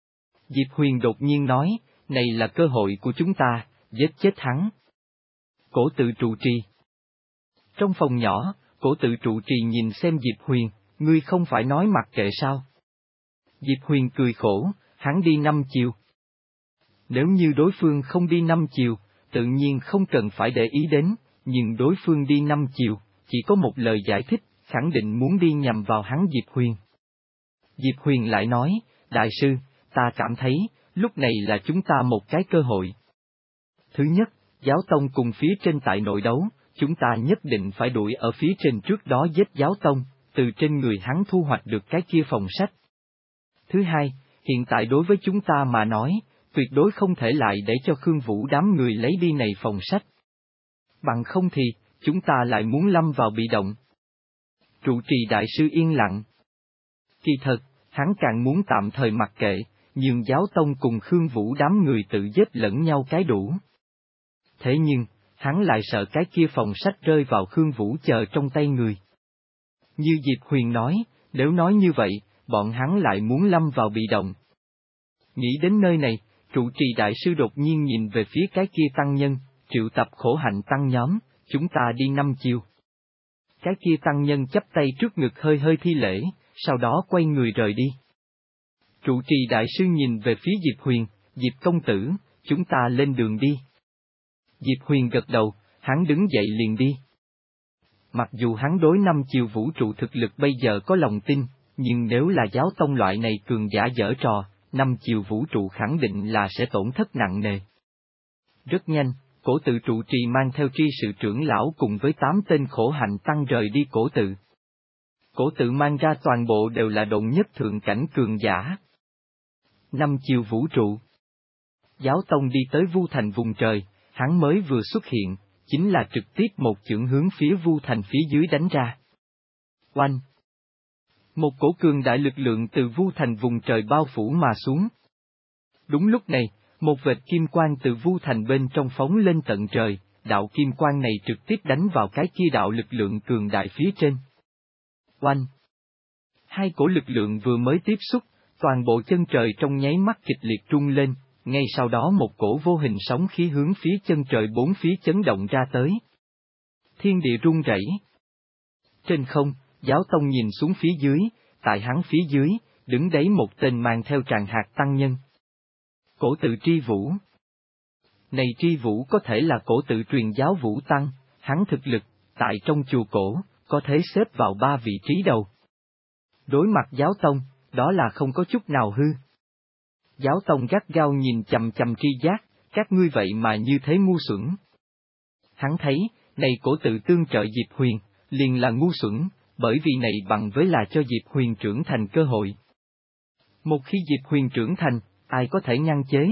Diệp Huyền đột nhiên nói, này là cơ hội của chúng ta, giết chết hắn. Cổ tự trụ trì. Trong phòng nhỏ, cổ tự trụ trì nhìn xem Diệp Huyền, ngươi không phải nói mặc kệ sao? Diệp Huyền cười khổ, hắn đi 5 chiều. Nếu như đối phương không đi 5 chiều, tự nhiên không cần phải để ý đến, nhưng đối phương đi 5 chiều, chỉ có một lời giải thích, khẳng định muốn đi nhằm vào hắn Diệp Huyền. Diệp Huyền lại nói, đại sư, ta cảm thấy, lúc này là chúng ta một cái cơ hội. Thứ nhất, giáo tông cùng phía trên tại nội đấu, chúng ta nhất định phải đuổi ở phía trên trước đó giết giáo tông, từ trên người hắn thu hoạch được cái kia phòng sách. Thứ hai, hiện tại đối với chúng ta mà nói, tuyệt đối không thể lại để cho Khương Vũ đám người lấy đi này phòng sách. Bằng không thì, chúng ta lại muốn lâm vào bị động. Trụ trì đại sư yên lặng. Kỳ thật, hắn càng muốn tạm thời mặc kệ, nhưng giáo tông cùng Khương Vũ đám người tự giết lẫn nhau cái đủ. Thế nhưng, hắn lại sợ cái kia phòng sách rơi vào Khương Vũ chờ trong tay người. Như Diệp Huyền nói, nếu nói như vậy, bọn hắn lại muốn lâm vào bị động. Nghĩ đến nơi này, trụ trì đại sư đột nhiên nhìn về phía cái kia tăng nhân, triệu tập khổ hạnh tăng nhóm, chúng ta đi 5 chiều. Cái kia tăng nhân chắp tay trước ngực hơi hơi thi lễ, sau đó quay người rời đi. Trụ trì đại sư nhìn về phía Diệp Huyền, Diệp công tử, chúng ta lên đường đi. Diệp Huyền gật đầu, hắn đứng dậy liền đi. Mặc dù hắn đối 5 chiều vũ trụ thực lực bây giờ có lòng tin, nhưng nếu là giáo tông loại này cường giả dở trò, 5 chiều vũ trụ khẳng định là sẽ tổn thất nặng nề. Rất nhanh, cổ tự trụ trì mang theo tri sự trưởng lão cùng với 8 tên khổ hạnh tăng rời đi cổ tự. Cổ tự mang ra toàn bộ đều là độn nhất thượng cảnh cường giả. 5 chiều vũ trụ. Giáo tông đi tới Vu Thành vùng trời, hắn mới vừa xuất hiện, chính là trực tiếp một chưởng hướng phía Vu Thành phía dưới đánh ra. Oanh! Một cổ cường đại lực lượng từ Vu Thành vùng trời bao phủ mà xuống. Đúng lúc này, một vệt kim quang từ Vu Thành bên trong phóng lên tận trời, đạo kim quang này trực tiếp đánh vào cái kia đạo lực lượng cường đại phía trên. Oanh! Hai cổ lực lượng vừa mới tiếp xúc, toàn bộ chân trời trong nháy mắt kịch liệt rung lên, ngay sau đó một cổ vô hình sóng khí hướng phía chân trời bốn phía chấn động ra tới. Thiên địa rung rẩy. Trên không, giáo tông nhìn xuống phía dưới, tại hắn phía dưới, đứng đấy một tên mang theo tràng hạt tăng nhân. Cổ tự Tri Vũ. Này Tri Vũ có thể là cổ tự truyền giáo Vũ Tăng, hắn thực lực, tại trong chùa cổ, có thể xếp vào 3 vị trí đầu. Đối mặt giáo tông, đó là không có chút nào hư. Giáo tông gắt gao nhìn chằm chằm Tri Giác, các ngươi vậy mà như thế ngu xuẩn. Hắn thấy, này cổ tự tương trợ Diệp Huyền, liền là ngu xuẩn, bởi vì này bằng với là cho Diệp Huyền trưởng thành cơ hội. Một khi Diệp Huyền trưởng thành, ai có thể ngăn chế?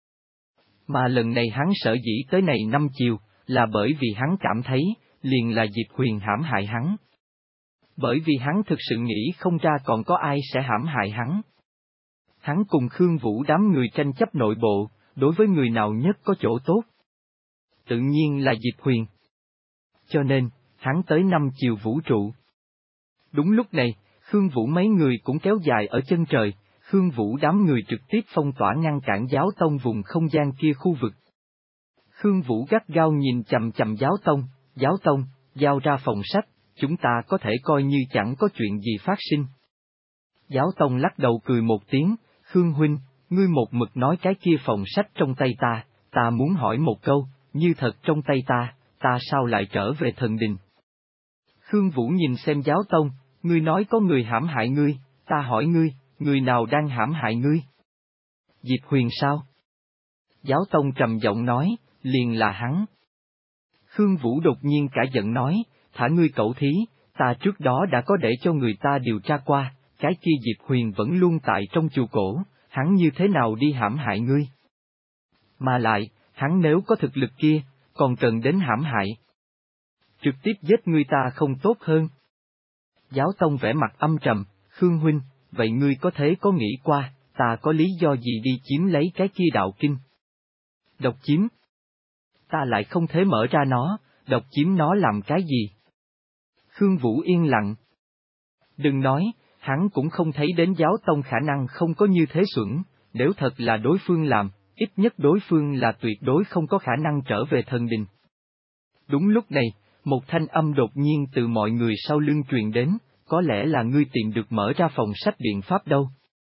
Mà lần này hắn sở dĩ tới này 5 chiều, là bởi vì hắn cảm thấy, liền là Diệp Huyền hãm hại hắn. Bởi vì hắn thực sự nghĩ không ra còn có ai sẽ hãm hại hắn. Hắn cùng Khương Vũ đám người tranh chấp nội bộ, đối với người nào nhất có chỗ tốt? Tự nhiên là Diệp Huyền. Cho nên, hắn tới 5 chiều vũ trụ. Đúng lúc này, Khương Vũ mấy người cũng kéo dài ở chân trời, Khương Vũ đám người trực tiếp phong tỏa ngăn cản giáo tông vùng không gian kia khu vực. Khương Vũ gắt gao nhìn chằm chằm giáo tông, giao ra phòng sách, chúng ta có thể coi như chẳng có chuyện gì phát sinh. Giáo tông lắc đầu cười một tiếng, Khương huynh, ngươi một mực nói cái kia phòng sách trong tay ta muốn hỏi một câu, như thật trong tay ta sao lại trở về thần đình? Khương Vũ nhìn xem giáo tông, ngươi nói có người hãm hại ngươi, ta hỏi ngươi, người nào đang hãm hại ngươi? Diệp Huyền sao? Giáo tông trầm giọng nói, liền là hắn. Khương Vũ đột nhiên cả giận nói, thả ngươi cẩu thí, ta trước đó đã có để cho người ta điều tra qua, cái kia Diệp Huyền vẫn luôn tại trong chùa cổ, hắn như thế nào đi hãm hại ngươi? Mà lại, hắn nếu có thực lực kia, còn cần đến hãm hại. Trực tiếp giết ngươi ta không tốt hơn. Giáo tông vẻ mặt âm trầm, Khương huynh, vậy ngươi có thế có nghĩ qua, ta có lý do gì đi chiếm lấy cái kia đạo kinh? Độc chiếm? Ta lại không thể mở ra nó, độc chiếm nó làm cái gì? Khương Vũ yên lặng. Đừng nói, hắn cũng không thấy đến giáo tông khả năng không có như thế xuẩn, nếu thật là đối phương làm, ít nhất đối phương là tuyệt đối không có khả năng trở về thần đình. Đúng lúc này, một thanh âm đột nhiên từ mọi người sau lưng truyền đến, có lẽ là ngươi tìm được mở ra phòng sách biện pháp đâu.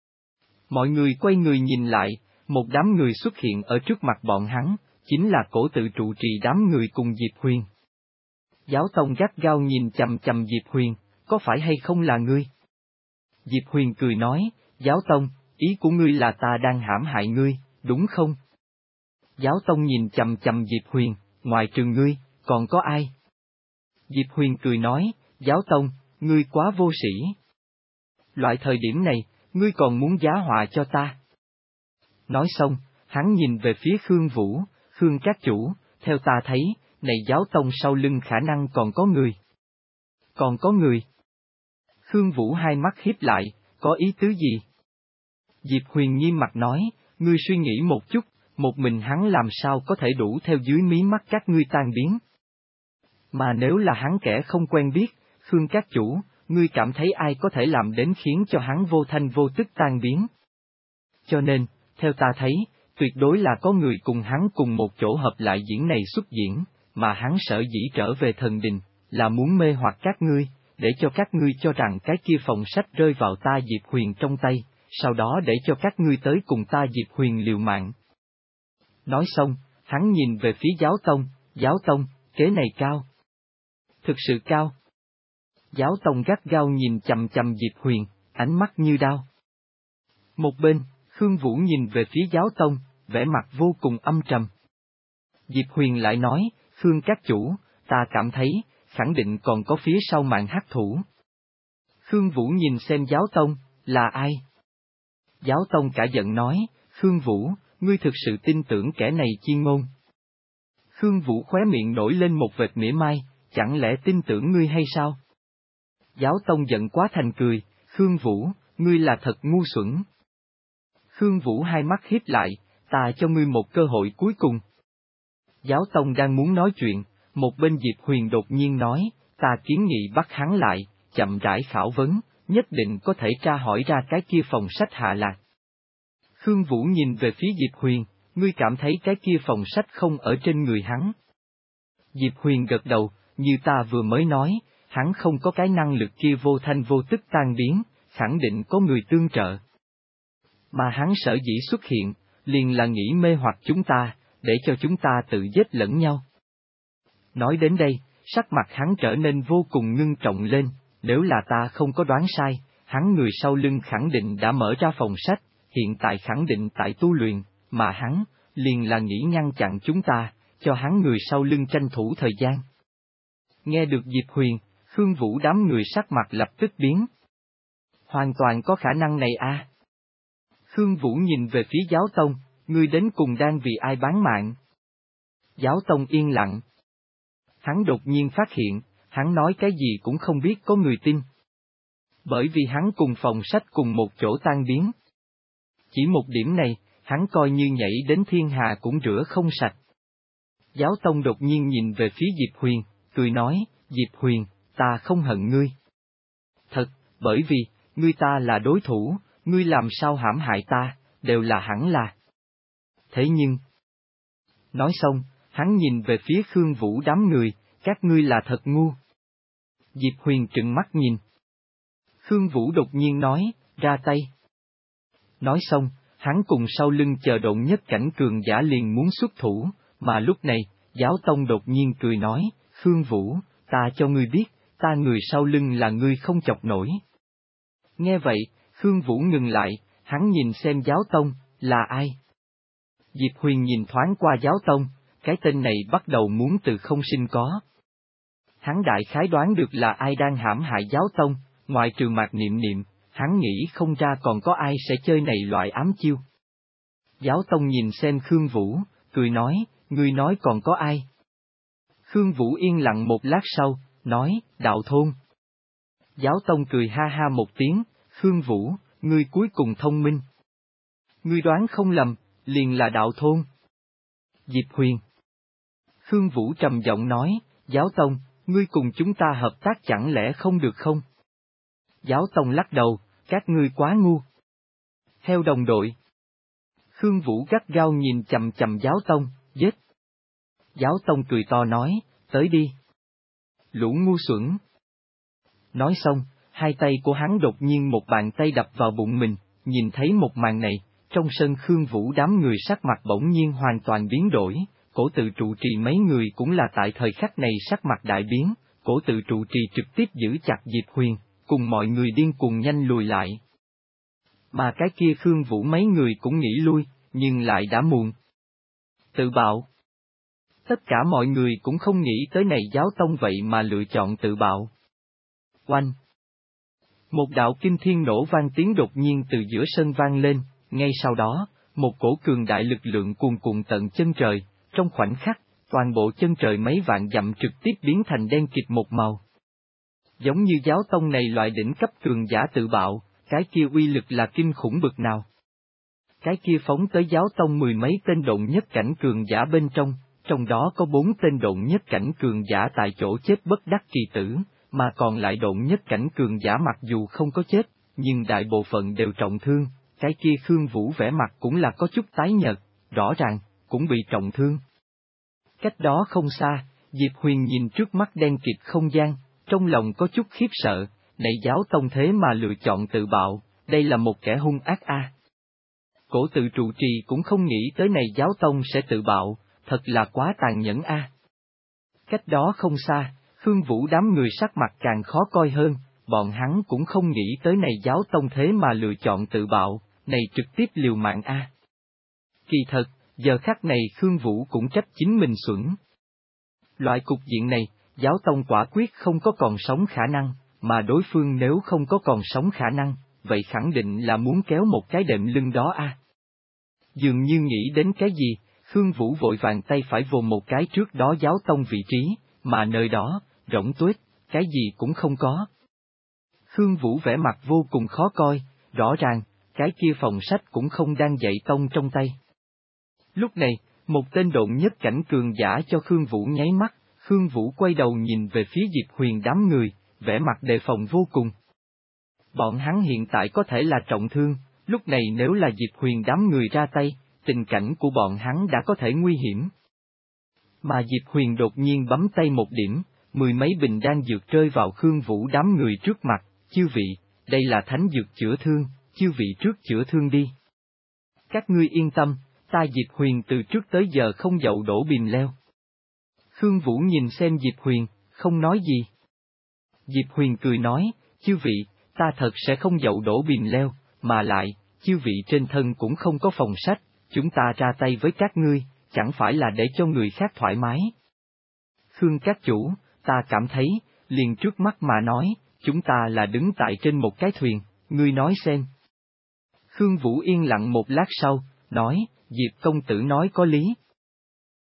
Mọi người quay người nhìn lại, một đám người xuất hiện ở trước mặt bọn hắn, chính là cổ tự trụ trì đám người cùng Diệp Huyền. Giáo tông gắt gao nhìn chằm chằm Diệp Huyền, có phải hay không là ngươi? Diệp Huyền cười nói, giáo tông, ý của ngươi là ta đang hãm hại ngươi, đúng không? Giáo tông nhìn chằm chằm Diệp Huyền, ngoài trừ ngươi, còn có ai? Diệp Huyền cười nói, giáo tông, ngươi quá vô sĩ. Loại thời điểm này, ngươi còn muốn giá họa cho ta. Nói xong, hắn nhìn về phía Khương Vũ, Khương các chủ, theo ta thấy, này giáo tông sau lưng khả năng còn có người. Còn có người. Khương Vũ hai mắt híp lại, có ý tứ gì? Diệp Huyền nghiêm mặt nói, ngươi suy nghĩ một chút, một mình hắn làm sao có thể đủ theo dưới mí mắt các ngươi tan biến. Mà nếu là hắn kẻ không quen biết, Khương các chủ, ngươi cảm thấy ai có thể làm đến khiến cho hắn vô thanh vô tức tan biến. Cho nên, theo ta thấy, tuyệt đối là có người cùng hắn cùng một chỗ hợp lại diễn này xuất diễn, mà hắn sở dĩ trở về thần đình, là muốn mê hoặc các ngươi, để cho các ngươi cho rằng cái kia phòng sách rơi vào ta Diệp Huyền trong tay, sau đó để cho các ngươi tới cùng ta Diệp Huyền liều mạng. Nói xong, hắn nhìn về phía giáo tông, kế này cao. Thực sự cao. Giáo tông gắt gao nhìn chằm chằm Diệp Huyền, ánh mắt như đao. Một bên, Khương Vũ nhìn về phía giáo tông, vẻ mặt vô cùng âm trầm. Diệp Huyền lại nói, Khương các chủ, ta cảm thấy, khẳng định còn có phía sau màn hắc thủ. Khương Vũ nhìn xem giáo tông, là ai? Giáo tông cả giận nói, Khương Vũ, ngươi thực sự tin tưởng kẻ này chi ngôn. Khương Vũ khóe miệng nổi lên một vệt mỉa mai, chẳng lẽ tin tưởng ngươi hay sao? Giáo tông giận quá thành cười, Khương Vũ, ngươi là thật ngu xuẩn. Khương Vũ hai mắt híp lại, ta cho ngươi một cơ hội cuối cùng. Giáo tông đang muốn nói chuyện, một bên Diệp Huyền đột nhiên nói, ta kiến nghị bắt hắn lại, chậm rãi khảo vấn, nhất định có thể tra hỏi ra cái kia phòng sách hạ lạc. Khương Vũ nhìn về phía Diệp Huyền, ngươi cảm thấy cái kia phòng sách không ở trên người hắn. Diệp Huyền gật đầu, như ta vừa mới nói, hắn không có cái năng lực kia vô thanh vô tức tan biến, khẳng định có người tương trợ. Mà hắn sở dĩ xuất hiện, liền là nghĩ mê hoặc chúng ta, để cho chúng ta tự giết lẫn nhau. Nói đến đây, sắc mặt hắn trở nên vô cùng ngưng trọng lên, nếu là ta không có đoán sai, hắn người sau lưng khẳng định đã mở ra phòng sách, hiện tại khẳng định tại tu luyện, mà hắn, liền là nghĩ ngăn chặn chúng ta, cho hắn người sau lưng tranh thủ thời gian. Nghe được Diệp Huyền, Khương Vũ đám người sắc mặt lập tức biến. Hoàn toàn có khả năng này a. Khương Vũ nhìn về phía giáo tông, ngươi đến cùng đang vì ai bán mạng? Giáo tông yên lặng. Hắn đột nhiên phát hiện, hắn nói cái gì cũng không biết có người tin. Bởi vì hắn cùng phòng sách cùng một chỗ tan biến. Chỉ một điểm này, hắn coi như nhảy đến thiên hà cũng rửa không sạch. Giáo tông đột nhiên nhìn về phía Diệp Huyền, cười nói, Diệp Huyền, ta không hận ngươi. Thật, bởi vì, ngươi ta là đối thủ, ngươi làm sao hãm hại ta, đều là hẳn là. Thế nhưng... Nói xong, hắn nhìn về phía Khương Vũ đám người, các ngươi là thật ngu. Diệp Huyền trừng mắt nhìn. Khương Vũ đột nhiên nói, ra tay. Nói xong, hắn cùng sau lưng chờ độn nhất cảnh cường giả liền muốn xuất thủ, mà lúc này, giáo tông đột nhiên cười nói, Khương Vũ, ta cho ngươi biết, ta người sau lưng là ngươi không chọc nổi. Nghe vậy, Khương Vũ ngừng lại, hắn nhìn xem giáo tông, là ai? Diệp Huyền nhìn thoáng qua giáo tông, cái tên này bắt đầu muốn từ không sinh có. Hắn đại khái đoán được là ai đang hãm hại giáo tông, ngoài trừ Mạc Niệm Niệm, hắn nghĩ không ra còn có ai sẽ chơi này loại ám chiêu. Giáo tông nhìn xem Khương Vũ, cười nói, ngươi nói còn có ai? Khương Vũ yên lặng một lát sau, nói, đạo thôn. Giáo tông cười ha ha một tiếng, Khương Vũ, ngươi cuối cùng thông minh. Ngươi đoán không lầm, liền là đạo thôn. Diệp Huyền. Khương Vũ trầm giọng nói, giáo tông, ngươi cùng chúng ta hợp tác chẳng lẽ không được không? Giáo tông lắc đầu, các ngươi quá ngu. Theo đồng đội. Khương Vũ gắt gao nhìn chằm chằm Giáo Tông, giết. Giáo Tông cười to nói, tới đi. Lũ ngu xuẩn. Nói xong, hai tay của hắn đột nhiên một bàn tay đập vào bụng mình, nhìn thấy một màn này, trong sân Khương Vũ đám người sắc mặt bỗng nhiên hoàn toàn biến đổi, cổ tự trụ trì mấy người cũng là tại thời khắc này sắc mặt đại biến, cổ tự trụ trì trực tiếp giữ chặt Diệp Huyền, cùng mọi người điên cuồng nhanh lùi lại. Mà cái kia Khương Vũ mấy người cũng nghĩ lui, nhưng lại đã muộn. Tự bạo. Tất cả mọi người cũng không nghĩ tới này Giáo Tông vậy mà lựa chọn tự bạo. Oanh! Một đạo kinh thiên nổ vang tiếng đột nhiên từ giữa sân vang lên, ngay sau đó, một cổ cường đại lực lượng cuồn cuộn tận chân trời, trong khoảnh khắc, toàn bộ chân trời mấy vạn dặm trực tiếp biến thành đen kịt một màu. Giống như Giáo Tông này loại đỉnh cấp cường giả tự bạo, cái kia uy lực là kinh khủng bực nào. Cái kia phóng tới Giáo Tông mười mấy tên độn nhất cảnh cường giả bên trong đó có 4 tên độn nhất cảnh cường giả tại chỗ chết bất đắc kỳ tử, mà còn lại độn nhất cảnh cường giả mặc dù không có chết, nhưng đại bộ phận đều trọng thương, cái kia Khương Vũ vẻ mặt cũng là có chút tái nhợt, rõ ràng, cũng bị trọng thương. Cách đó không xa, Diệp Huyền nhìn trước mắt đen kịt không gian, trong lòng có chút khiếp sợ, này Giáo Tông thế mà lựa chọn tự bạo, đây là một kẻ hung ác a. Cổ tự trụ trì cũng không nghĩ tới này Giáo Tông sẽ tự bạo, thật là quá tàn nhẫn a. Cách đó không xa, Khương Vũ đám người sắc mặt càng khó coi hơn, bọn hắn cũng không nghĩ tới này Giáo Tông thế mà lựa chọn tự bạo, này trực tiếp liều mạng a. Kỳ thật, giờ khắc này Khương Vũ cũng trách chính mình xuẩn. Loại cục diện này, Giáo Tông quả quyết không có còn sống khả năng, mà đối phương nếu không có còn sống khả năng, vậy khẳng định là muốn kéo một cái đệm lưng đó a. Dường như nghĩ đến cái gì, Khương Vũ vội vàng tay phải vồ một cái trước đó Giáo Tông vị trí, mà nơi đó, rỗng tuếch, cái gì cũng không có. Khương Vũ vẻ mặt vô cùng khó coi, rõ ràng, cái kia phòng sách cũng không đang dạy tông trong tay. Lúc này, một tên độn nhất cảnh cường giả cho Khương Vũ nháy mắt, Khương Vũ quay đầu nhìn về phía Diệp Huyền đám người, vẻ mặt đề phòng vô cùng. Bọn hắn hiện tại có thể là trọng thương, lúc này nếu là Diệp Huyền đám người ra tay, tình cảnh của bọn hắn đã có thể nguy hiểm. Mà Diệp Huyền đột nhiên bấm tay một điểm, mười mấy bình đan dược rơi vào Khương Vũ đám người trước mặt, chư vị, đây là thánh dược chữa thương, chư vị trước chữa thương đi. Các ngươi yên tâm, ta Diệp Huyền từ trước tới giờ không dậu đổ bìm leo. Khương Vũ nhìn xem Diệp Huyền, không nói gì. Diệp Huyền cười nói, chư vị, ta thật sẽ không dậu đổ bìm leo, mà lại, chư vị trên thân cũng không có phòng sách, chúng ta ra tay với các ngươi, chẳng phải là để cho người khác thoải mái. Khương các chủ, ta cảm thấy, liền trước mắt mà nói, chúng ta là đứng tại trên một cái thuyền, ngươi nói xem. Khương Vũ yên lặng một lát sau, nói, Diệp công tử nói có lý,